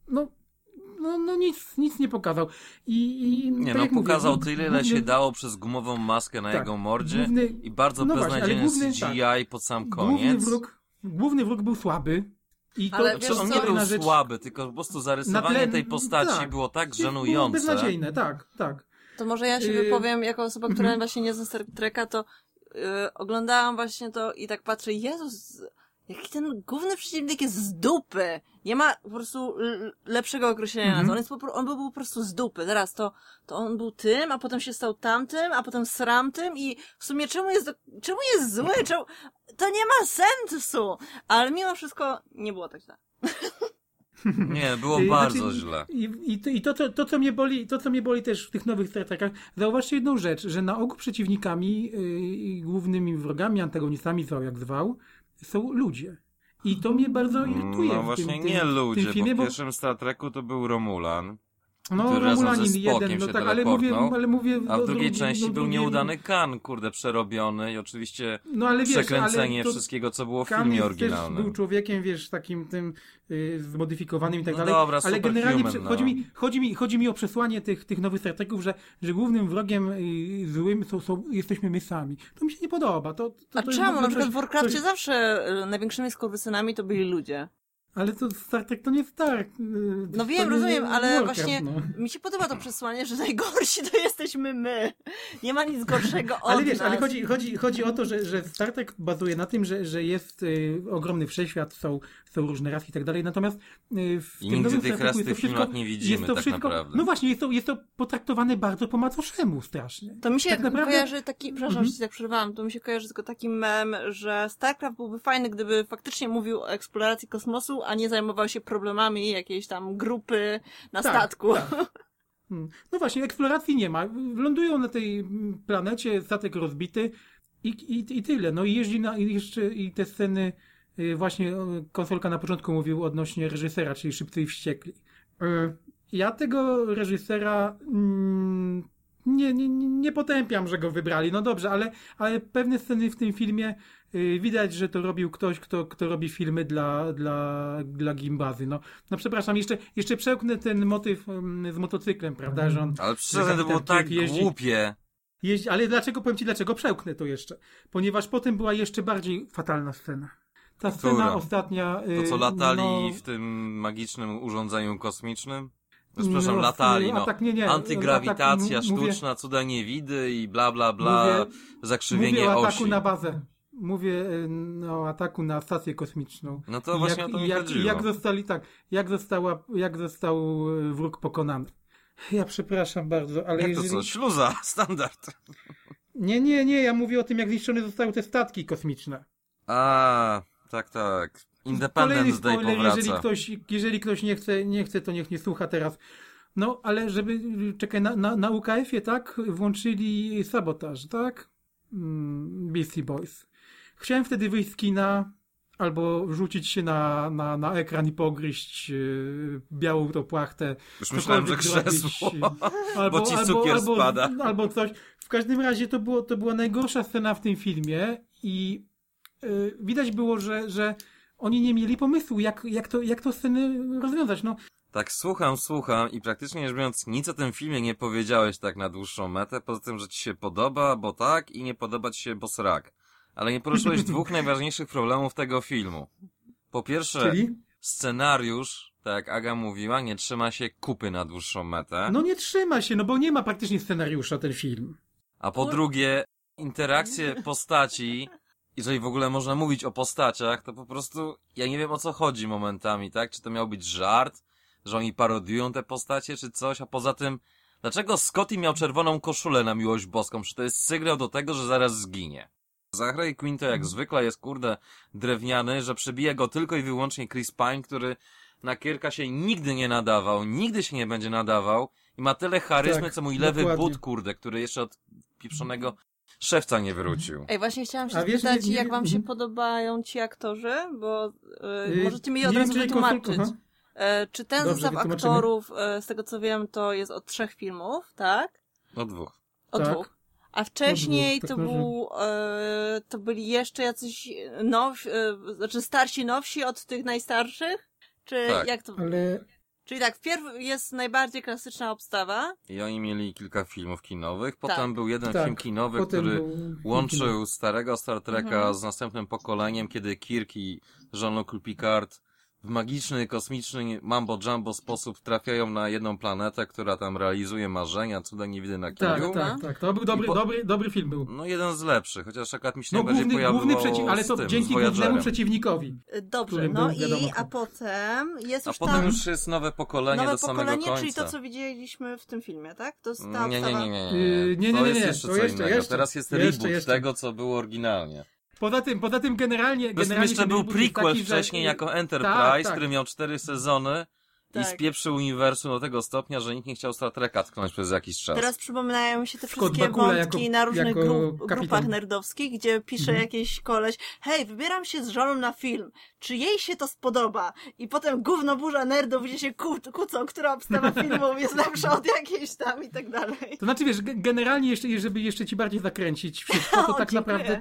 nic nie pokazał. Pokazał tyle, ile się dało przez gumową maskę na jego mordzie i bardzo beznadziejny CGI pod sam koniec. Główny wróg był słaby. On nie był słaby, tylko po prostu zarysowanie tej postaci było tak żenujące. Było beznadziejne, tak. To może ja się wypowiem jako osoba, która właśnie nie zna Star Treka, to oglądałam właśnie to i tak patrzę, Jezus, jaki ten główny przeciwnik jest z dupy. Nie ma po prostu lepszego określenia na to. On był po prostu z dupy. Teraz to on był tym, a potem się stał tamtym, a potem sramtym i w sumie czemu jest zły? To nie ma sensu! Ale mimo wszystko nie było tak źle. Nie, było bardzo źle. I to, co mnie boli też w tych nowych Star Trekach, zauważcie jedną rzecz, że na ogół przeciwnikami, głównymi wrogami, antagonistami, zwał jak zwał, są ludzie. I to mnie bardzo irytuje. No właśnie nie ludzie, bo w pierwszym Star Treku to był Romulan. No, który razem ze Romulanin Spockiem jeden, no się tak, teleportnął, ale mówię... a w drugiej no, części no, był drugim- nieudany Khan, kurde, przerobiony i oczywiście No ale wiesz, przekręcenie ale to wszystkiego, co było w Khan filmie też oryginalnym. był człowiekiem, wiesz, takim tym zmodyfikowanym i tak No dalej. dobra, ale generalnie superhuman, no. chodzi mi o przesłanie tych nowych Star Treków, że głównym wrogiem złym jesteśmy my sami. To mi się nie podoba. To A jest czemu? Na coś- przykład w Warcraftie coś- zawsze największymi skurwysynami to byli ludzie. Ale to Star Trek to nie Star. No to wiem, nie rozumiem, ale Warcraft, właśnie no. mi się podoba to przesłanie, że najgorsi to jesteśmy my. Nie ma nic gorszego od Ale wiesz, nas. ale chodzi o to, że Star Trek bazuje na tym, że jest ogromny wszechświat, są różne rasy i tak dalej, natomiast w I tym nigdy nowym tych Star Treku ras w jest to tych filmach wszystko- nie widzimy jest to tak wszystko, naprawdę. No właśnie, jest to potraktowane bardzo po macoszemu strasznie. To mi się Tak naprawdę- kojarzy taki, przepraszam, że ci tak przerwałam, to mi się kojarzy tylko taki mem, że StarCraft byłby fajny, gdyby faktycznie mówił o eksploracji kosmosu, a nie zajmował się problemami jakiejś tam grupy na Tak, statku. tak. No właśnie, eksploracji nie ma. Lądują na tej planecie, statek rozbity i tyle. No i jeździ i te sceny, właśnie konsolka na początku mówił odnośnie reżysera, czyli Szybcy i Wściekli. Ja tego reżysera nie potępiam, że go wybrali. No dobrze, ale pewne sceny w tym filmie widać, że to robił ktoś, kto robi filmy dla gimbazy. No przepraszam, jeszcze przełknę ten motyw z motocyklem, prawda, że on... Ale przecież to było Kirk tak jeździ- głupie. Ale powiem ci dlaczego przełknę to jeszcze. Ponieważ potem była jeszcze bardziej fatalna scena. Ta scena Która? ostatnia... To co latali no, w tym magicznym urządzeniu kosmicznym? No, przepraszam, no, latali, no. atak, nie, Antygrawitacja atak, mówię- sztuczna, cuda niewidy i bla bla bla, zakrzywienie Mówię o ataku osi. na bazę. Mówię o ataku na stację kosmiczną. No to właśnie o to mi chodziło. Jak został wróg pokonany. Ja przepraszam bardzo, ale Jak to co? Śluza, standard. Nie, ja mówię o tym, jak zniszczone zostały te statki kosmiczne. A, tak. Kolejny Independence Day spoiler, powraca. jeżeli ktoś nie chce, to niech nie słucha teraz. No, ale czekaj, na UKF-ie, tak? Włączyli sabotaż, tak? Beastie Boys. Chciałem wtedy wyjść z kina, albo rzucić się na ekran i pogryźć białą tą płachtę. Już myślałem, że cokolwiek krzesło, zrobić, bo ci cukier spada. Albo coś. W każdym razie to była najgorsza scena w tym filmie i widać było, że oni nie mieli pomysłu, jak to sceny rozwiązać. No, Tak, słucham i praktycznie rzecz biorąc nic o tym filmie nie powiedziałeś tak na dłuższą metę, poza tym, że ci się podoba, bo tak i nie podoba ci się, bo srak. Ale nie poruszyłeś dwóch najważniejszych problemów tego filmu. Po pierwsze, czyli? scenariusz, tak jak Aga mówiła, nie trzyma się kupy na dłuższą metę. No nie trzyma się, no bo nie ma praktycznie scenariusza ten film. A po drugie, interakcje postaci, jeżeli w ogóle można mówić o postaciach, to po prostu ja nie wiem o co chodzi momentami, tak? Czy to miał być żart, że oni parodiują te postacie, czy coś, a poza tym, dlaczego Scotty miał czerwoną koszulę na miłość boską? Czy to jest sygnał do tego, że zaraz zginie? Zachary Quinto jak zwykle jest, kurde, drewniany, że przebije go tylko i wyłącznie Chris Pine, który na Kirka się nigdy nie nadawał, nigdy się nie będzie nadawał i ma tyle charyzmy, Tak, co mój lewy dokładnie. but, kurde, który jeszcze od pieprzonego szewca nie wrócił. Ej, właśnie chciałam się A wiesz, spytać, nie- jak wam się mhm. podobają ci aktorzy, bo możecie mi nie od wiem, razu czy wytłumaczyć. aha. Czy ten Dobrze, zestaw wytłumaczymy. aktorów, z tego co wiem, to jest od 3 filmów, tak? No dwóch. Od Tak. 2. A wcześniej tak to może. to byli jeszcze jacyś znaczy starsi, nowsi od tych najstarszych? Czy Tak. jak to? Ale Czyli tak, wpierw jest najbardziej klasyczna obstawa. I oni mieli kilka filmów kinowych, potem Tak. był jeden tak, film kinowy, potem który był film łączył starego Star Treka Mhm. z następnym pokoleniem, kiedy Kirk i Jean-Luc Picard w magiczny, kosmiczny, mambo-jumbo sposób trafiają na jedną planetę, która tam realizuje marzenia, cuda nie widzę na kiju. Tak. To był dobry film był. No jeden z lepszych, chociaż akurat mi się No najbardziej główny pojawiło ale to z tym, dzięki z Voyagerem. głównemu przeciwnikowi. Dobrze, Którym no był, wiadomo, a potem jest A już potem tam już jest nowe pokolenie nowe do samego pokolenie, końca. czyli to, co widzieliśmy w tym filmie, tak? To jest ta Nie. obstawa. Nie, To jest nie, jeszcze to co jeszcze, innego. jeszcze. Teraz jest Jeszcze. reboot tego, co było oryginalnie. Poza tym generalnie Zresztą jeszcze ten był reboot jest prequel taki, że- wcześniej jako Enterprise, tak. który miał 4 sezony i spieprzył uniwersum do tego stopnia, że nikt nie chciał Star Treka tknąć przez jakiś czas. Teraz przypominają mi się te Scott wszystkie Bakula wątki na różnych grupach kapitan. nerdowskich, gdzie pisze jakiś koleś, hej, wybieram się z żoną na film, czy jej się to spodoba? I potem gówno burza nerdów, gdzie się kłócą, która obstawa filmów jest lepsza od jakiejś tam i tak dalej. To znaczy, wiesz, generalnie jeszcze, żeby jeszcze ci bardziej zakręcić wszystko, to tak dziękuję. naprawdę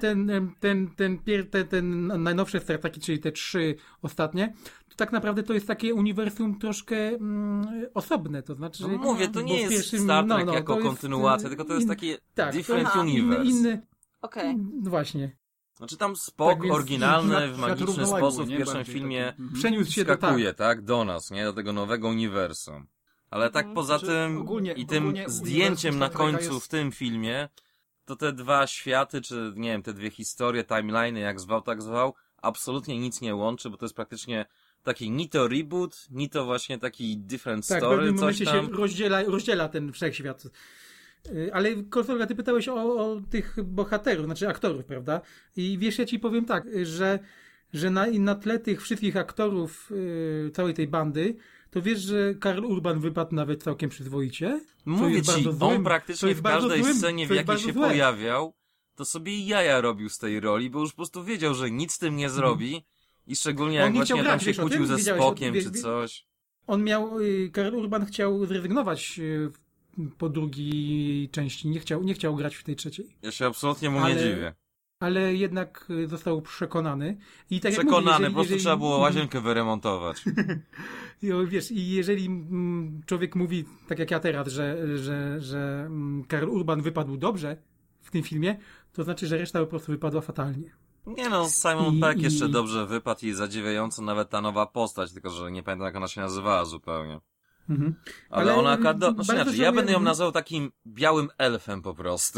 ten najnowszy Star Trek, czyli te 3 ostatnie, to tak naprawdę to jest takie uniwersum troszkę osobne, to znaczy... No mówię, to nie bo w jest pierwszym- Star Trek to jako jest, kontynuacja, tylko to jest taki different Aha, universe. Inny, Okej. no właśnie. Znaczy tam spok Tak więc oryginalny, świat w magiczny równoległy, sposób w nie? pierwszym Bardziej filmie taki, Przeniósł się do skakuje, tak, do nas, nie? Do tego nowego uniwersum. Ale tak poza Znaczy, tym ogólnie i tym zdjęciem na uniwersum Star Treka końcu jest- w tym filmie, to te 2 światy, czy nie wiem, te 2 historie, timeliny, jak zwał, tak zwał, absolutnie nic nie łączy, bo to jest praktycznie taki ni to reboot, ni to właśnie taki different Tak, w story, pewnym coś momencie tam. się rozdziela ten wszechświat. Ale Konsolga, ty pytałeś o tych bohaterów, znaczy aktorów, prawda? I wiesz, ja ci powiem tak, że na tle tych wszystkich aktorów całej tej bandy, to wiesz, że Karl Urban wypadł nawet całkiem przyzwoicie? Co Mówię jest ci, bardzo złym- on co praktycznie jest w bardzo każdej złym- scenie, w co jest jakiej bardzo się złe. pojawiał, to sobie jaja robił z tej roli, bo już po prostu wiedział, że nic z tym nie zrobi i szczególnie On jak nie właśnie chciał tam grać, się wiesz o kłócił tym? ze Wiedziałeś o tym? Spokiem Wiesz, czy coś. On miał, Karl Urban chciał zrezygnować po drugiej części, nie chciał grać w tej trzeciej. Ja się absolutnie mu nie Ale- dziwię. Ale jednak został przekonany. I tak jak Przekonany, mówię, po prostu trzeba było łazienkę wyremontować. Wiesz, i jeżeli człowiek mówi, tak jak ja teraz, że Karl Urban wypadł dobrze w tym filmie, to znaczy, że reszta po prostu wypadła fatalnie. Nie no, Simon I- Pegg i- jeszcze dobrze wypadł i zadziwiająco nawet ta nowa postać, tylko że nie pamiętam jak ona się nazywała zupełnie. Mhm. Ale ona akurat, znaczy bardzo inaczej, ja żałuję- będę ją nazwał takim białym elfem po prostu.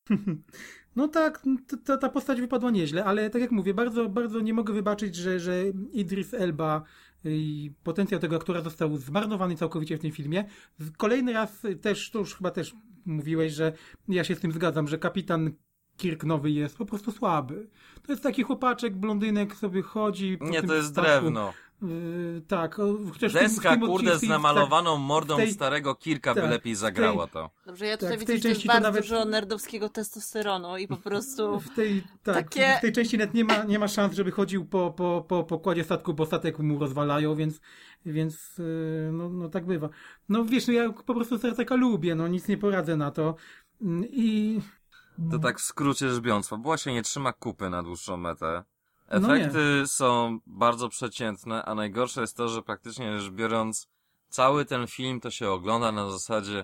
No tak, ta postać wypadła nieźle, ale tak jak mówię, bardzo, bardzo nie mogę wybaczyć, że Idris Elba i potencjał tego aktora został zmarnowany całkowicie w tym filmie. Kolejny raz też, to już chyba też mówiłeś, że ja się z tym zgadzam, że kapitan Kirk nowy jest po prostu słaby. To jest taki chłopaczek, blondynek sobie chodzi. Po Nie, tym to jest statku. drewno. Tak. Chociaż Deska, kurde, z namalowaną tak, mordą w tej- starego Kirka by tak, lepiej w zagrała to. Dobrze, ja tutaj Tak, w widzę, tej że to jest części to bardzo nawet- dużo nerdowskiego testosteronu i po prostu... W tej części net nie ma szans, żeby chodził po pokładzie statku, bo statek mu rozwalają, więc no tak bywa. No wiesz, no ja po prostu Star Treka lubię, no nic nie poradzę na to. I To tak w skrócie rzecz biorąc, fabuła się nie trzyma kupy na dłuższą metę. No nie. Efekty są bardzo przeciętne, a najgorsze jest to, że praktycznie rzecz biorąc, cały ten film to się ogląda na zasadzie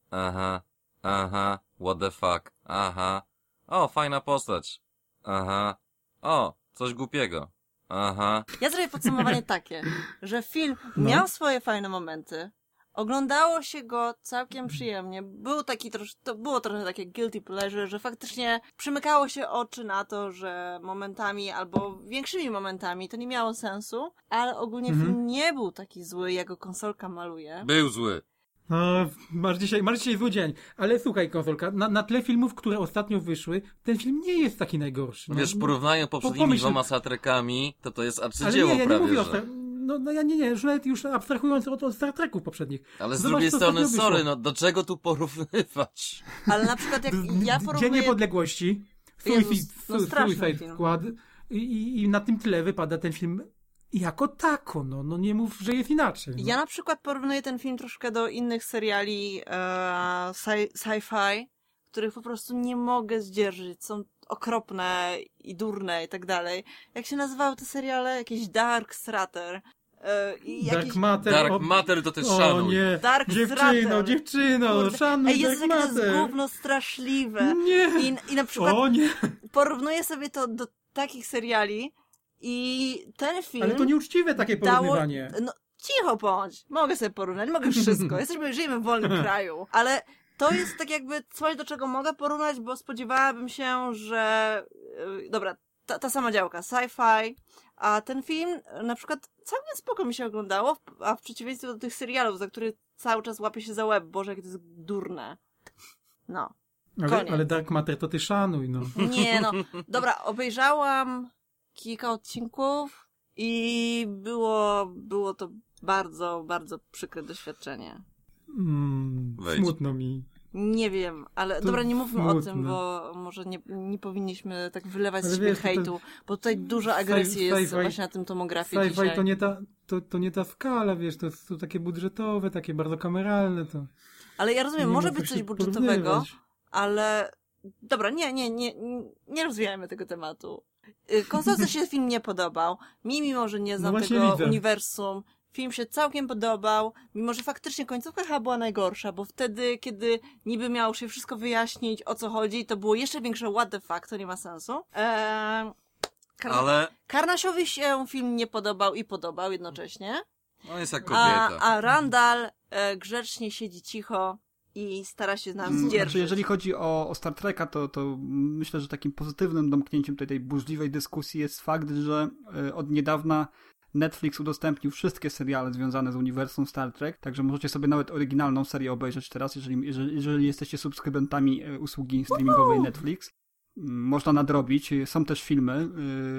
aha, what the fuck, aha, o, fajna postać, aha, o, coś głupiego, aha. Ja zrobię podsumowanie takie, że film miał swoje fajne momenty, oglądało się go całkiem przyjemnie, to było trochę takie guilty pleasure, że faktycznie przymykało się oczy na to, że momentami albo większymi momentami to nie miało sensu, ale ogólnie film nie był taki zły, jak go konsolka maluje. Był zły. no, masz dzisiaj zły dzień. Ale słuchaj, konsolka, na tle filmów, które ostatnio wyszły, ten film nie jest taki najgorszy. No, Wiesz, w porównaniu poprzednimi pomyśl- 2 Star Trekami, to jest ale arcydzieło nie, ja nie prawie, mówię o że. no ja nie, już abstrahując od Star Treków poprzednich. Ale z Zobacz, drugiej co strony, ostatnio sorry, wyszło. no do czego tu porównywać? Ale na przykład jak ja Dzień porównuję... Niepodległości, Jezus, no straszny Suicide film. Squad i na tym tle wypada ten film jako tako, no nie mów, że jest inaczej. No. Ja na przykład porównuję ten film troszkę do innych seriali sci-fi, których po prostu nie mogę zdzierżyć. Są okropne i durne i tak dalej. Jak się nazywały te seriale? Jakieś Dark Strater. Dark Matter. Dark Matter to też o szanuj. nie, Dark dziewczyno, Kurde. szanuj Ej, Jezu, Dark jakie to jest Matter. gówno straszliwe. Nie, I na przykład o nie, porównuję sobie to do takich seriali i ten film... ale to nieuczciwe takie porównywanie. No, cicho bądź. Mogę sobie porównać, mogę wszystko. Żyjemy w wolnym kraju. Ale to jest tak jakby coś, do czego mogę porównać, bo spodziewałabym się, że... Dobra, ta sama działka, sci-fi, a ten film na przykład całkiem spoko mi się oglądało, a w przeciwieństwie do tych serialów, za które cały czas łapie się za łeb. Boże, jak to jest durne. No. Koniec. Ale Dark Matter to ty szanuj, no. Nie no. Dobra, obejrzałam kilka odcinków i było to bardzo, bardzo przykre doświadczenie. Smutno mi. Nie wiem, ale To dobra, nie mówmy o smutne. tym, bo może nie powinniśmy tak wylewać Ale z siebie wiesz, to hejtu, bo tutaj dużo agresji jest sci-fi- właśnie na tym tomografii Sci-fi dzisiaj. to nie ta skala, wiesz, to jest to takie budżetowe, takie bardzo kameralne. To Ale ja rozumiem, nie może ma co być coś się budżetowego, porównywać. ale dobra, nie rozwijajmy tego tematu. Konstancja się film nie podobał. Mimo że nie znam właśnie tego widzę. uniwersum, film się całkiem podobał, mimo że faktycznie końcówka chyba była najgorsza, bo wtedy, kiedy niby miało się wszystko wyjaśnić, o co chodzi, to było jeszcze większe what the fuck, to nie ma sensu. Ale Karnasiowi się film nie podobał i podobał jednocześnie. on jest jak kobieta. A Randall grzecznie siedzi cicho i stara się nas zdzierżyć. Znaczy, jeżeli chodzi o Star Treka, to myślę, że takim pozytywnym domknięciem tej burzliwej dyskusji jest fakt, że od niedawna Netflix udostępnił wszystkie seriale związane z uniwersum Star Trek, także możecie sobie nawet oryginalną serię obejrzeć teraz, jeżeli jesteście subskrybentami usługi streamingowej Netflix. Można nadrobić. Są też filmy,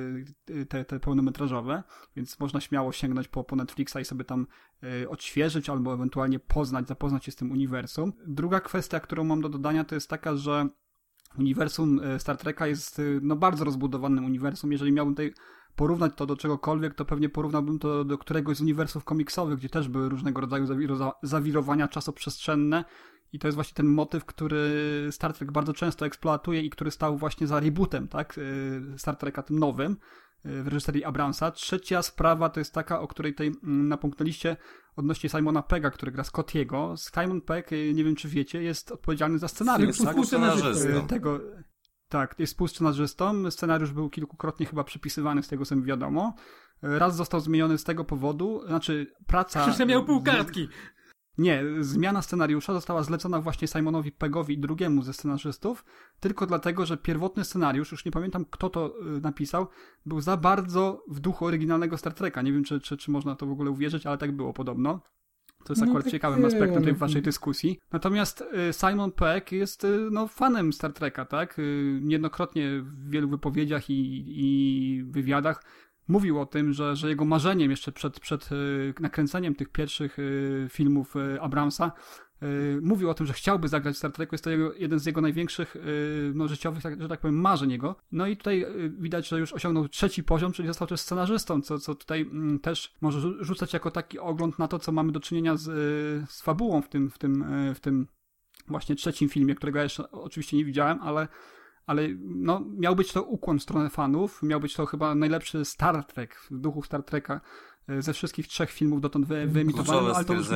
te pełnometrażowe, więc można śmiało sięgnąć po Netflixa i sobie tam odświeżyć albo ewentualnie zapoznać się z tym uniwersum. Druga kwestia, którą mam do dodania, to jest taka, że uniwersum Star Treka jest bardzo rozbudowanym uniwersum. Jeżeli miałbym tutaj porównać to do czegokolwiek, to pewnie porównałbym to do któregoś z uniwersów komiksowych, gdzie też były różnego rodzaju zawirowania czasoprzestrzenne. I to jest właśnie ten motyw, który Star Trek bardzo często eksploatuje i który stał właśnie za rebootem, tak? Star Treka tym nowym w reżyserii Abramsa. Trzecia sprawa to jest taka, o której tutaj napomknęliście odnośnie Simona Pegga, który gra Scottiego. Simon Pegg, nie wiem czy wiecie, jest odpowiedzialny za scenariusz. Jest współscenarzystą. Tak, jest współscenarzystą. Scenariusz był kilkukrotnie chyba przepisywany, z tego co mi wiadomo. Raz został zmieniony z tego powodu, znaczy praca... Przecież miał pół kartki. Nie, zmiana scenariusza została zlecona właśnie Simonowi Peggowi i drugiemu ze scenarzystów, tylko dlatego, że pierwotny scenariusz, już nie pamiętam kto to napisał, był za bardzo w duchu oryginalnego Star Treka. Nie wiem, czy można to w ogóle uwierzyć, ale tak było podobno. To jest akurat tak ciekawym aspektem tej waszej dyskusji. Natomiast Simon Pegg jest fanem Star Treka, tak? Niejednokrotnie w wielu wypowiedziach i wywiadach mówił o tym, że jego marzeniem jeszcze przed nakręceniem tych pierwszych filmów Abramsa mówił o tym, że chciałby zagrać w Star Treku. Jest to jeden z jego największych życiowych, że tak powiem, marzeń jego. No i tutaj widać, że już osiągnął 3. poziom, czyli został też scenarzystą, co tutaj też może rzucać jako taki ogląd na to, co mamy do czynienia z fabułą w tym właśnie 3. filmie, którego ja jeszcze oczywiście nie widziałem, ale miał być to ukłon w stronę fanów, miał być to chyba najlepszy Star Trek, w duchu Star Treka ze wszystkich 3 filmów dotąd wyemitowanych, ale to już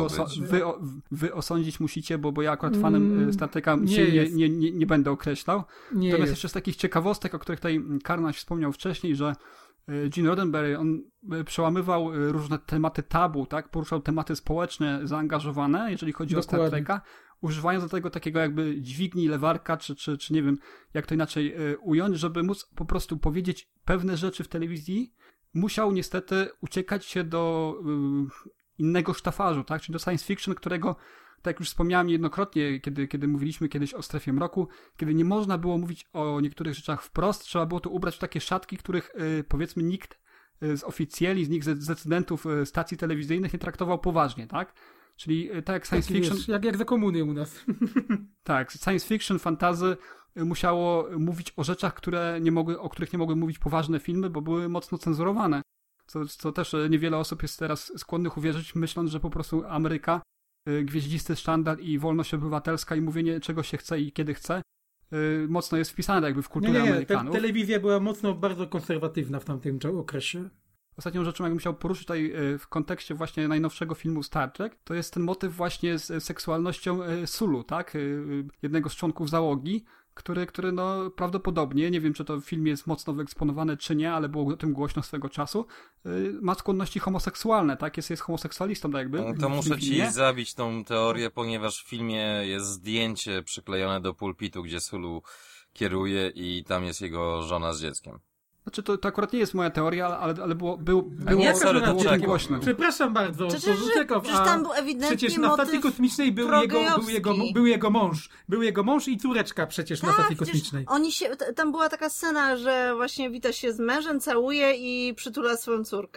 wy osądzić musicie, bo ja akurat fanem Star Treka nie będę określał. Natomiast jeszcze z takich ciekawostek, o których tutaj Karnaś wspomniał wcześniej, że Gene Roddenberry, on przełamywał różne tematy tabu, tak? Poruszał tematy społeczne zaangażowane, jeżeli chodzi o Star Treka, używając do tego takiego jakby dźwigni, lewarka, czy nie wiem, jak to inaczej ująć, żeby móc po prostu powiedzieć pewne rzeczy w telewizji, musiał niestety uciekać się do innego sztafażu, tak? Czyli do science fiction, którego, tak jak już wspomniałem niejednokrotnie, kiedy mówiliśmy kiedyś o Strefie Mroku, kiedy nie można było mówić o niektórych rzeczach wprost, trzeba było to ubrać w takie szatki, których powiedzmy nikt z oficjeli, z nikt z decydentów stacji telewizyjnych nie traktował poważnie, tak? Czyli tak jak science fiction... Wiesz, jak za komuny u nas. Tak, science fiction, fantasy musiało mówić o rzeczach, o których nie mogły mówić poważne filmy, bo były mocno cenzurowane. Co też niewiele osób jest teraz skłonnych uwierzyć, myśląc, że po prostu Ameryka, gwieździsty sztandar i wolność obywatelska i mówienie czego się chce i kiedy chce, mocno jest wpisane jakby w kulturę Amerykanów. Telewizja była bardzo konserwatywna w tamtym okresie. Ostatnią rzeczą, jakbym chciał poruszyć tutaj w kontekście właśnie najnowszego filmu Star Trek, to jest ten motyw właśnie z seksualnością Sulu, tak? Jednego z członków załogi, który prawdopodobnie, nie wiem czy to w filmie jest mocno wyeksponowany czy nie, ale było o tym głośno swego czasu, ma skłonności homoseksualne, tak? Jest homoseksualistą tak jakby. To muszę ci zabić tą teorię, ponieważ w filmie jest zdjęcie przyklejone do pulpitu, gdzie Sulu kieruje i tam jest jego żona z dzieckiem. Znaczy to akurat nie jest moja teoria, ale było głośno. Przepraszam bardzo. Przecież tam był ewidentnie przecież na stacji kosmicznej był jego mąż. Był jego mąż i córeczka przecież na stacji kosmicznej. Tam była taka scena, że właśnie wita się z mężem, całuje i przytula swoją córkę.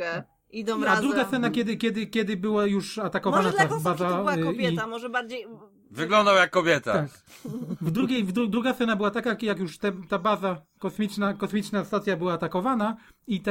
idą A razem. druga scena, kiedy była już atakowana Może dla ta kosów to była baza kobieta, może bardziej... Wyglądał jak kobieta. Tak. Druga scena była taka, jak już ta baza, kosmiczna stacja była atakowana i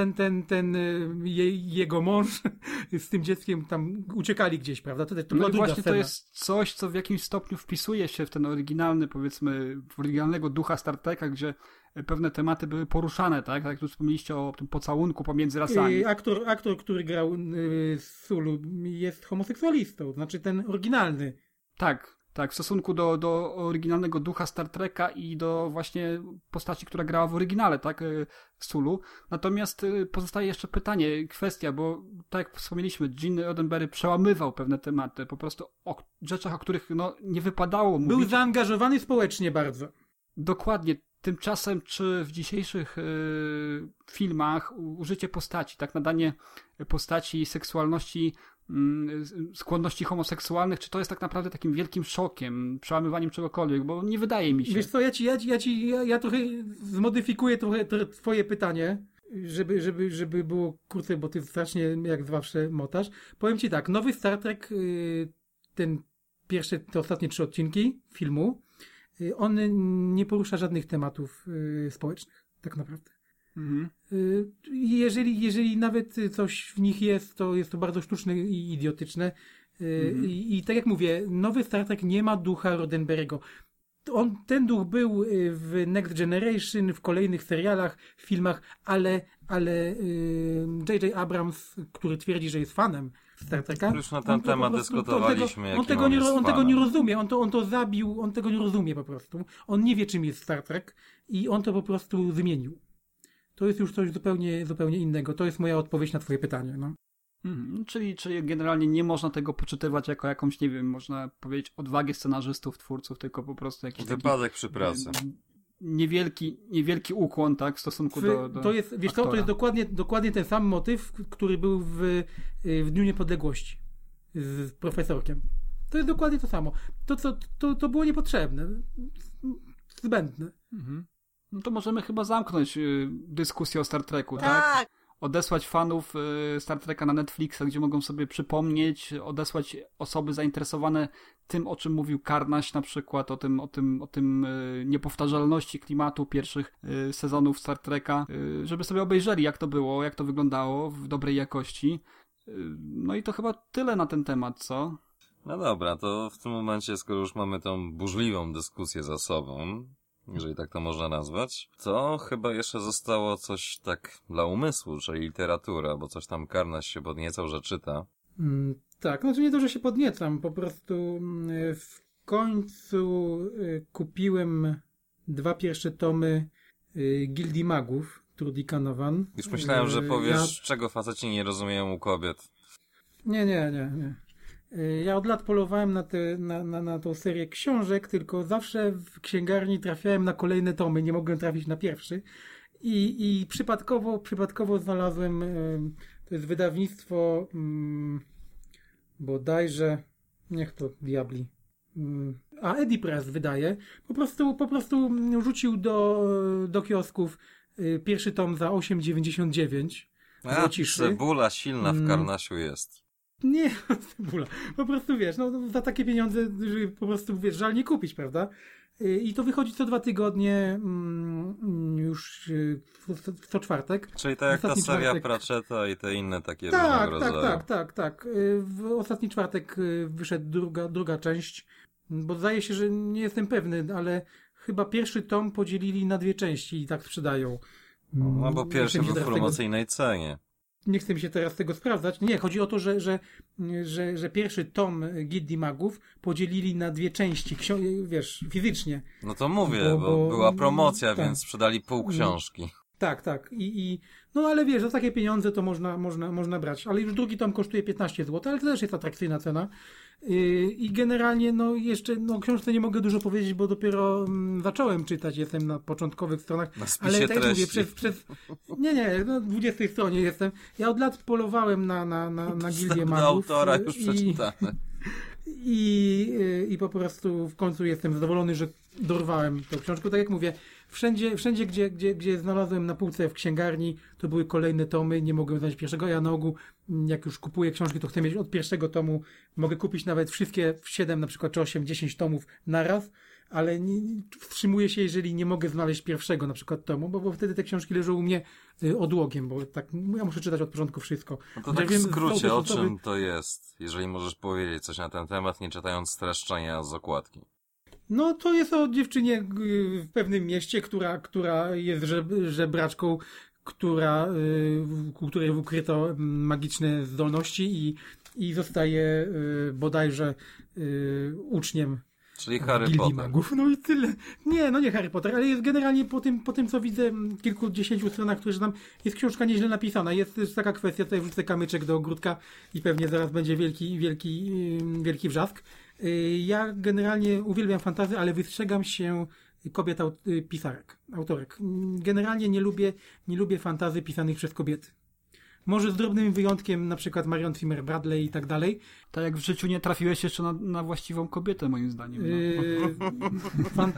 jego mąż z tym dzieckiem tam uciekali gdzieś, prawda? To była No i druga właśnie scena. to jest coś, co w jakimś stopniu wpisuje się w ten oryginalny, powiedzmy, w oryginalnego ducha Star Treka, gdzie pewne tematy były poruszane, tak? Tak jak tu wspomnieliście o tym pocałunku pomiędzy rasami. Aktor, który grał Sulu, jest homoseksualistą, znaczy ten oryginalny. Tak, w stosunku do oryginalnego ducha Star Treka i do właśnie postaci, która grała w oryginale, tak, Sulu. Natomiast pozostaje jeszcze pytanie, kwestia, bo tak jak wspomnieliśmy, Gene Roddenberry przełamywał pewne tematy, po prostu o rzeczach, o których no, nie wypadało mówić. Był zaangażowany społecznie bardzo. Dokładnie. Tymczasem, czy w dzisiejszych filmach użycie postaci, tak, nadanie postaci seksualności, skłonności homoseksualnych, czy to jest tak naprawdę takim wielkim szokiem, przełamywaniem czegokolwiek, bo nie wydaje mi się. Wiesz co, ja trochę zmodyfikuję trochę twoje pytanie, żeby było krótsze, bo ty strasznie jak zawsze motasz. Powiem ci tak, nowy Star Trek, te ostatnie 3 odcinki filmu, on nie porusza żadnych tematów społecznych, tak naprawdę. Mhm. Jeżeli nawet coś w nich jest to bardzo sztuczne i idiotyczne. I tak jak mówię, nowy Star Trek nie ma ducha Roddenberry'ego. Ten duch był w Next Generation, w kolejnych serialach, filmach, ale J.J. Abrams, który twierdzi, że jest fanem Star Treka, Już na ten temat dyskutowaliśmy. On tego nie rozumie, on to zabił, on tego nie rozumie po prostu. On nie wie, czym jest Star Trek i on to po prostu zmienił. To jest już coś zupełnie innego. To jest moja odpowiedź na twoje pytanie. No. Czyli generalnie nie można tego poczytywać jako jakąś, nie wiem, można powiedzieć, odwagę scenarzystów, twórców, tylko po prostu jakiś wypadek przy pracy. Niewielki ukłon, tak, w stosunku do to jest, wiesz co, to jest dokładnie ten sam motyw, który był w Dniu Niepodległości z profesorkiem. To jest dokładnie to samo. To było niepotrzebne. Zbędne. Mhm. No to możemy chyba zamknąć dyskusję o Star Treku, tak? Tak. Odesłać fanów Star Treka na Netflixa, gdzie mogą sobie przypomnieć, odesłać osoby zainteresowane tym, o czym mówił Karnaś na przykład, o tym niepowtarzalności klimatu pierwszych sezonów Star Treka, żeby sobie obejrzeli, jak to było, jak to wyglądało w dobrej jakości. No i to chyba tyle na ten temat, co? No dobra, to w tym momencie, skoro już mamy tą burzliwą dyskusję za sobą, jeżeli tak to można nazwać, to chyba jeszcze zostało coś tak dla umysłu, czyli literatura, bo coś tam Karnaś się podniecał, że czyta. Tak, znaczy nie to, że się podniecam, po prostu w końcu kupiłem 2 pierwsze tomy Gildii Magów, Trudika Novan. Już myślałem, że powiesz, czego faceci nie rozumieją u kobiet. Nie. Ja od lat polowałem na tą serię książek, tylko zawsze w księgarni trafiałem na kolejne tomy, nie mogłem trafić na pierwszy. I przypadkowo znalazłem, to jest wydawnictwo bodajże, niech to diabli, a Eddy Press wydaje, po prostu rzucił do kiosków pierwszy tom za 8,99. Cebula silna w Karnasiu jest. Nie, cebula. Po prostu wiesz, no za takie pieniądze, że po prostu wiesz, żal nie kupić, prawda? I to wychodzi co 2 tygodnie, już co czwartek. Czyli tak jak ta seria czwartek. Pratchetta i te inne takie różnego rodzaju. Tak. W ostatni czwartek wyszedł druga część, bo zdaje się, że nie jestem pewny, ale chyba pierwszy tom podzielili na 2 części i tak sprzedają. No bo pierwszy był w promocyjnej cenie. Nie chcę mi się teraz tego sprawdzać. Nie, chodzi o to, że pierwszy tom Gildii Magów podzielili na 2 części, wiesz, fizycznie. No to mówię, bo była promocja, tak. Więc sprzedali pół książki. Tak. No ale wiesz, za takie pieniądze to można brać. Ale już drugi tom kosztuje 15 zł, ale to też jest atrakcyjna cena. I generalnie, no jeszcze, o książce nie mogę dużo powiedzieć, bo dopiero zacząłem czytać, jestem na początkowych stronach. Na spisie ale tak mówię, nie, na 20 stronie jestem. Ja od lat polowałem na Gildię Magów. Do autora już przeczytane. I po prostu w końcu jestem zadowolony, że dorwałem tą książkę. Tak jak mówię, Wszędzie gdzie znalazłem na półce w księgarni, to były kolejne tomy, nie mogłem znaleźć pierwszego. Ja na ogół, jak już kupuję książki, to chcę mieć od pierwszego tomu. Mogę kupić nawet wszystkie 7 na przykład, czy 8, 10 tomów naraz, ale wstrzymuję się, jeżeli nie mogę znaleźć pierwszego na przykład tomu, bo wtedy te książki leżą u mnie odłogiem, bo tak ja muszę czytać od początku wszystko. No to tak w skrócie, o czym to jest? Jeżeli możesz powiedzieć coś na ten temat, nie czytając streszczenia z okładki. No to jest o dziewczynie w pewnym mieście, która jest żebraczką, u której ukryto magiczne zdolności i zostaje bodajże uczniem Czyli Harry Gildii Potter. Magów. No i tyle. Nie Harry Potter, ale jest generalnie po tym co widzę, kilkudziesięciu stronach, które tam jest książka nieźle napisana. Jest też taka kwestia, tutaj wrzucę kamyczek do ogródka i pewnie zaraz będzie wielki wrzask. Ja generalnie uwielbiam fantasy, ale wystrzegam się kobiet autorek. Generalnie nie lubię fantasy pisanych przez kobiety. Może z drobnym wyjątkiem, na przykład Marion Zimmer Bradley i tak dalej. Tak jak w życiu nie trafiłeś jeszcze na właściwą kobietę, moim zdaniem. No.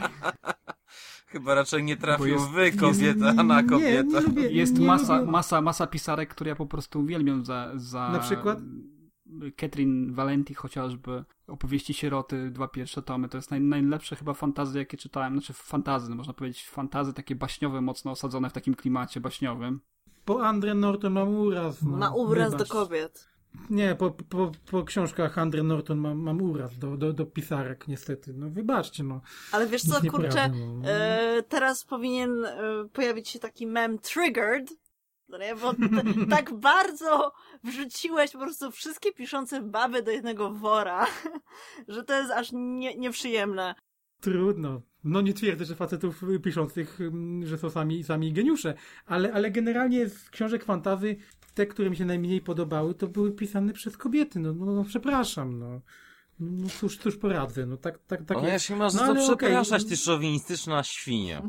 Chyba raczej nie trafił kobieta na kobietę. Nie lubię, jest nie masa pisarek, które ja po prostu uwielbiam za na przykład? Katrin Valenti chociażby, Opowieści sieroty, 2 pierwsze tomy, to jest najlepsze chyba fantasy, jakie czytałem, znaczy fantasy, można powiedzieć fantasy takie baśniowe, mocno osadzone w takim klimacie baśniowym. Po Andre Norton mam uraz. No, ma uraz wybacz. do kobiet. Nie, po książkach Andre Norton mam uraz do pisarek, niestety. No wybaczcie, no. Ale wiesz co, Nic kurczę, nieprawda, no. teraz powinien pojawić się taki mem Triggered, no nie? Bo tak bardzo wrzuciłeś po prostu wszystkie piszące baby do jednego wora, że to jest aż nieprzyjemne. Trudno. No nie twierdzę, że facetów piszących, że są sami geniusze, ale generalnie z książek fantasy, te, które mi się najmniej podobały, to były pisane przez kobiety. No przepraszam, no. No cóż poradzę, no tak No ja się masz za to przepraszać, ty szowinistyczna świnia.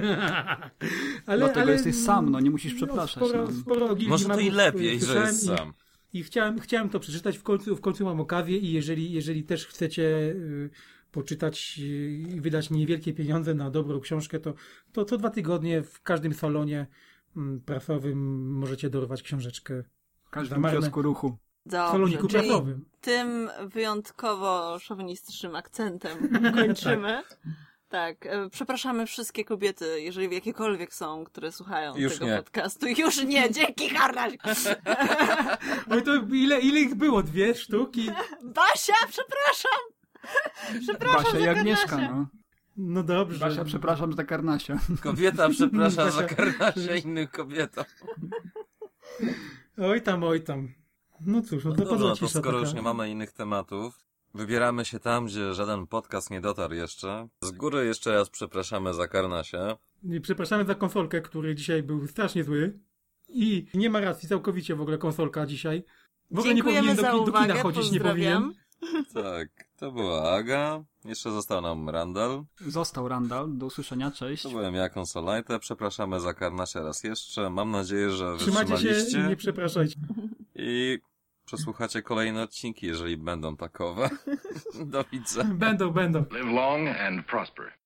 Dlatego jesteś sam, no nie musisz przepraszać. Sporo może to i lepiej, że jest sam. I chciałem to przeczytać, w końcu mam okazję i jeżeli też chcecie poczytać i wydać niewielkie pieniądze na dobrą książkę, to co 2 tygodnie w każdym salonie prasowym możecie dorwać książeczkę. W każdym kiosku ruchu. Dobrze, czyli prasowym. tym wyjątkowo szowinistycznym akcentem kończymy. Tak, przepraszamy wszystkie kobiety, jeżeli jakiekolwiek są, które słuchają już tego nie. podcastu. Już nie, dzięki Harnaś! No to ile ich było? 2 sztuki? Basia, przepraszam! Przepraszam Basia za i Agnieszka, Karnasia. no. No dobrze. Basia, przepraszam za Karnasia. Kobieta przeprasza za Karnasia innych kobietą. Oj tam. No cóż, no to Dobra, to cisza skoro taka. już nie mamy innych tematów, wybieramy się tam, gdzie żaden podcast nie dotarł jeszcze. Z góry jeszcze raz przepraszamy za Karnasia. I przepraszamy za konsolkę, który dzisiaj był strasznie zły. I nie ma racji całkowicie w ogóle konsolka dzisiaj. W ogóle Dziękujemy nie powinien za do kina uwagę, chodzić, nie pozdrawiam. powinien. Tak, to była Aga. Jeszcze został nam Randall. Został Randall, do usłyszenia, cześć. To byłem ja, Konsolajte. Przepraszamy za Karnasia raz jeszcze. Mam nadzieję, że Trzymajcie się i wytrzymaliście. nie przepraszajcie. I przesłuchacie kolejne odcinki, jeżeli będą takowe. Do widzenia. Będą. Live long and prosper.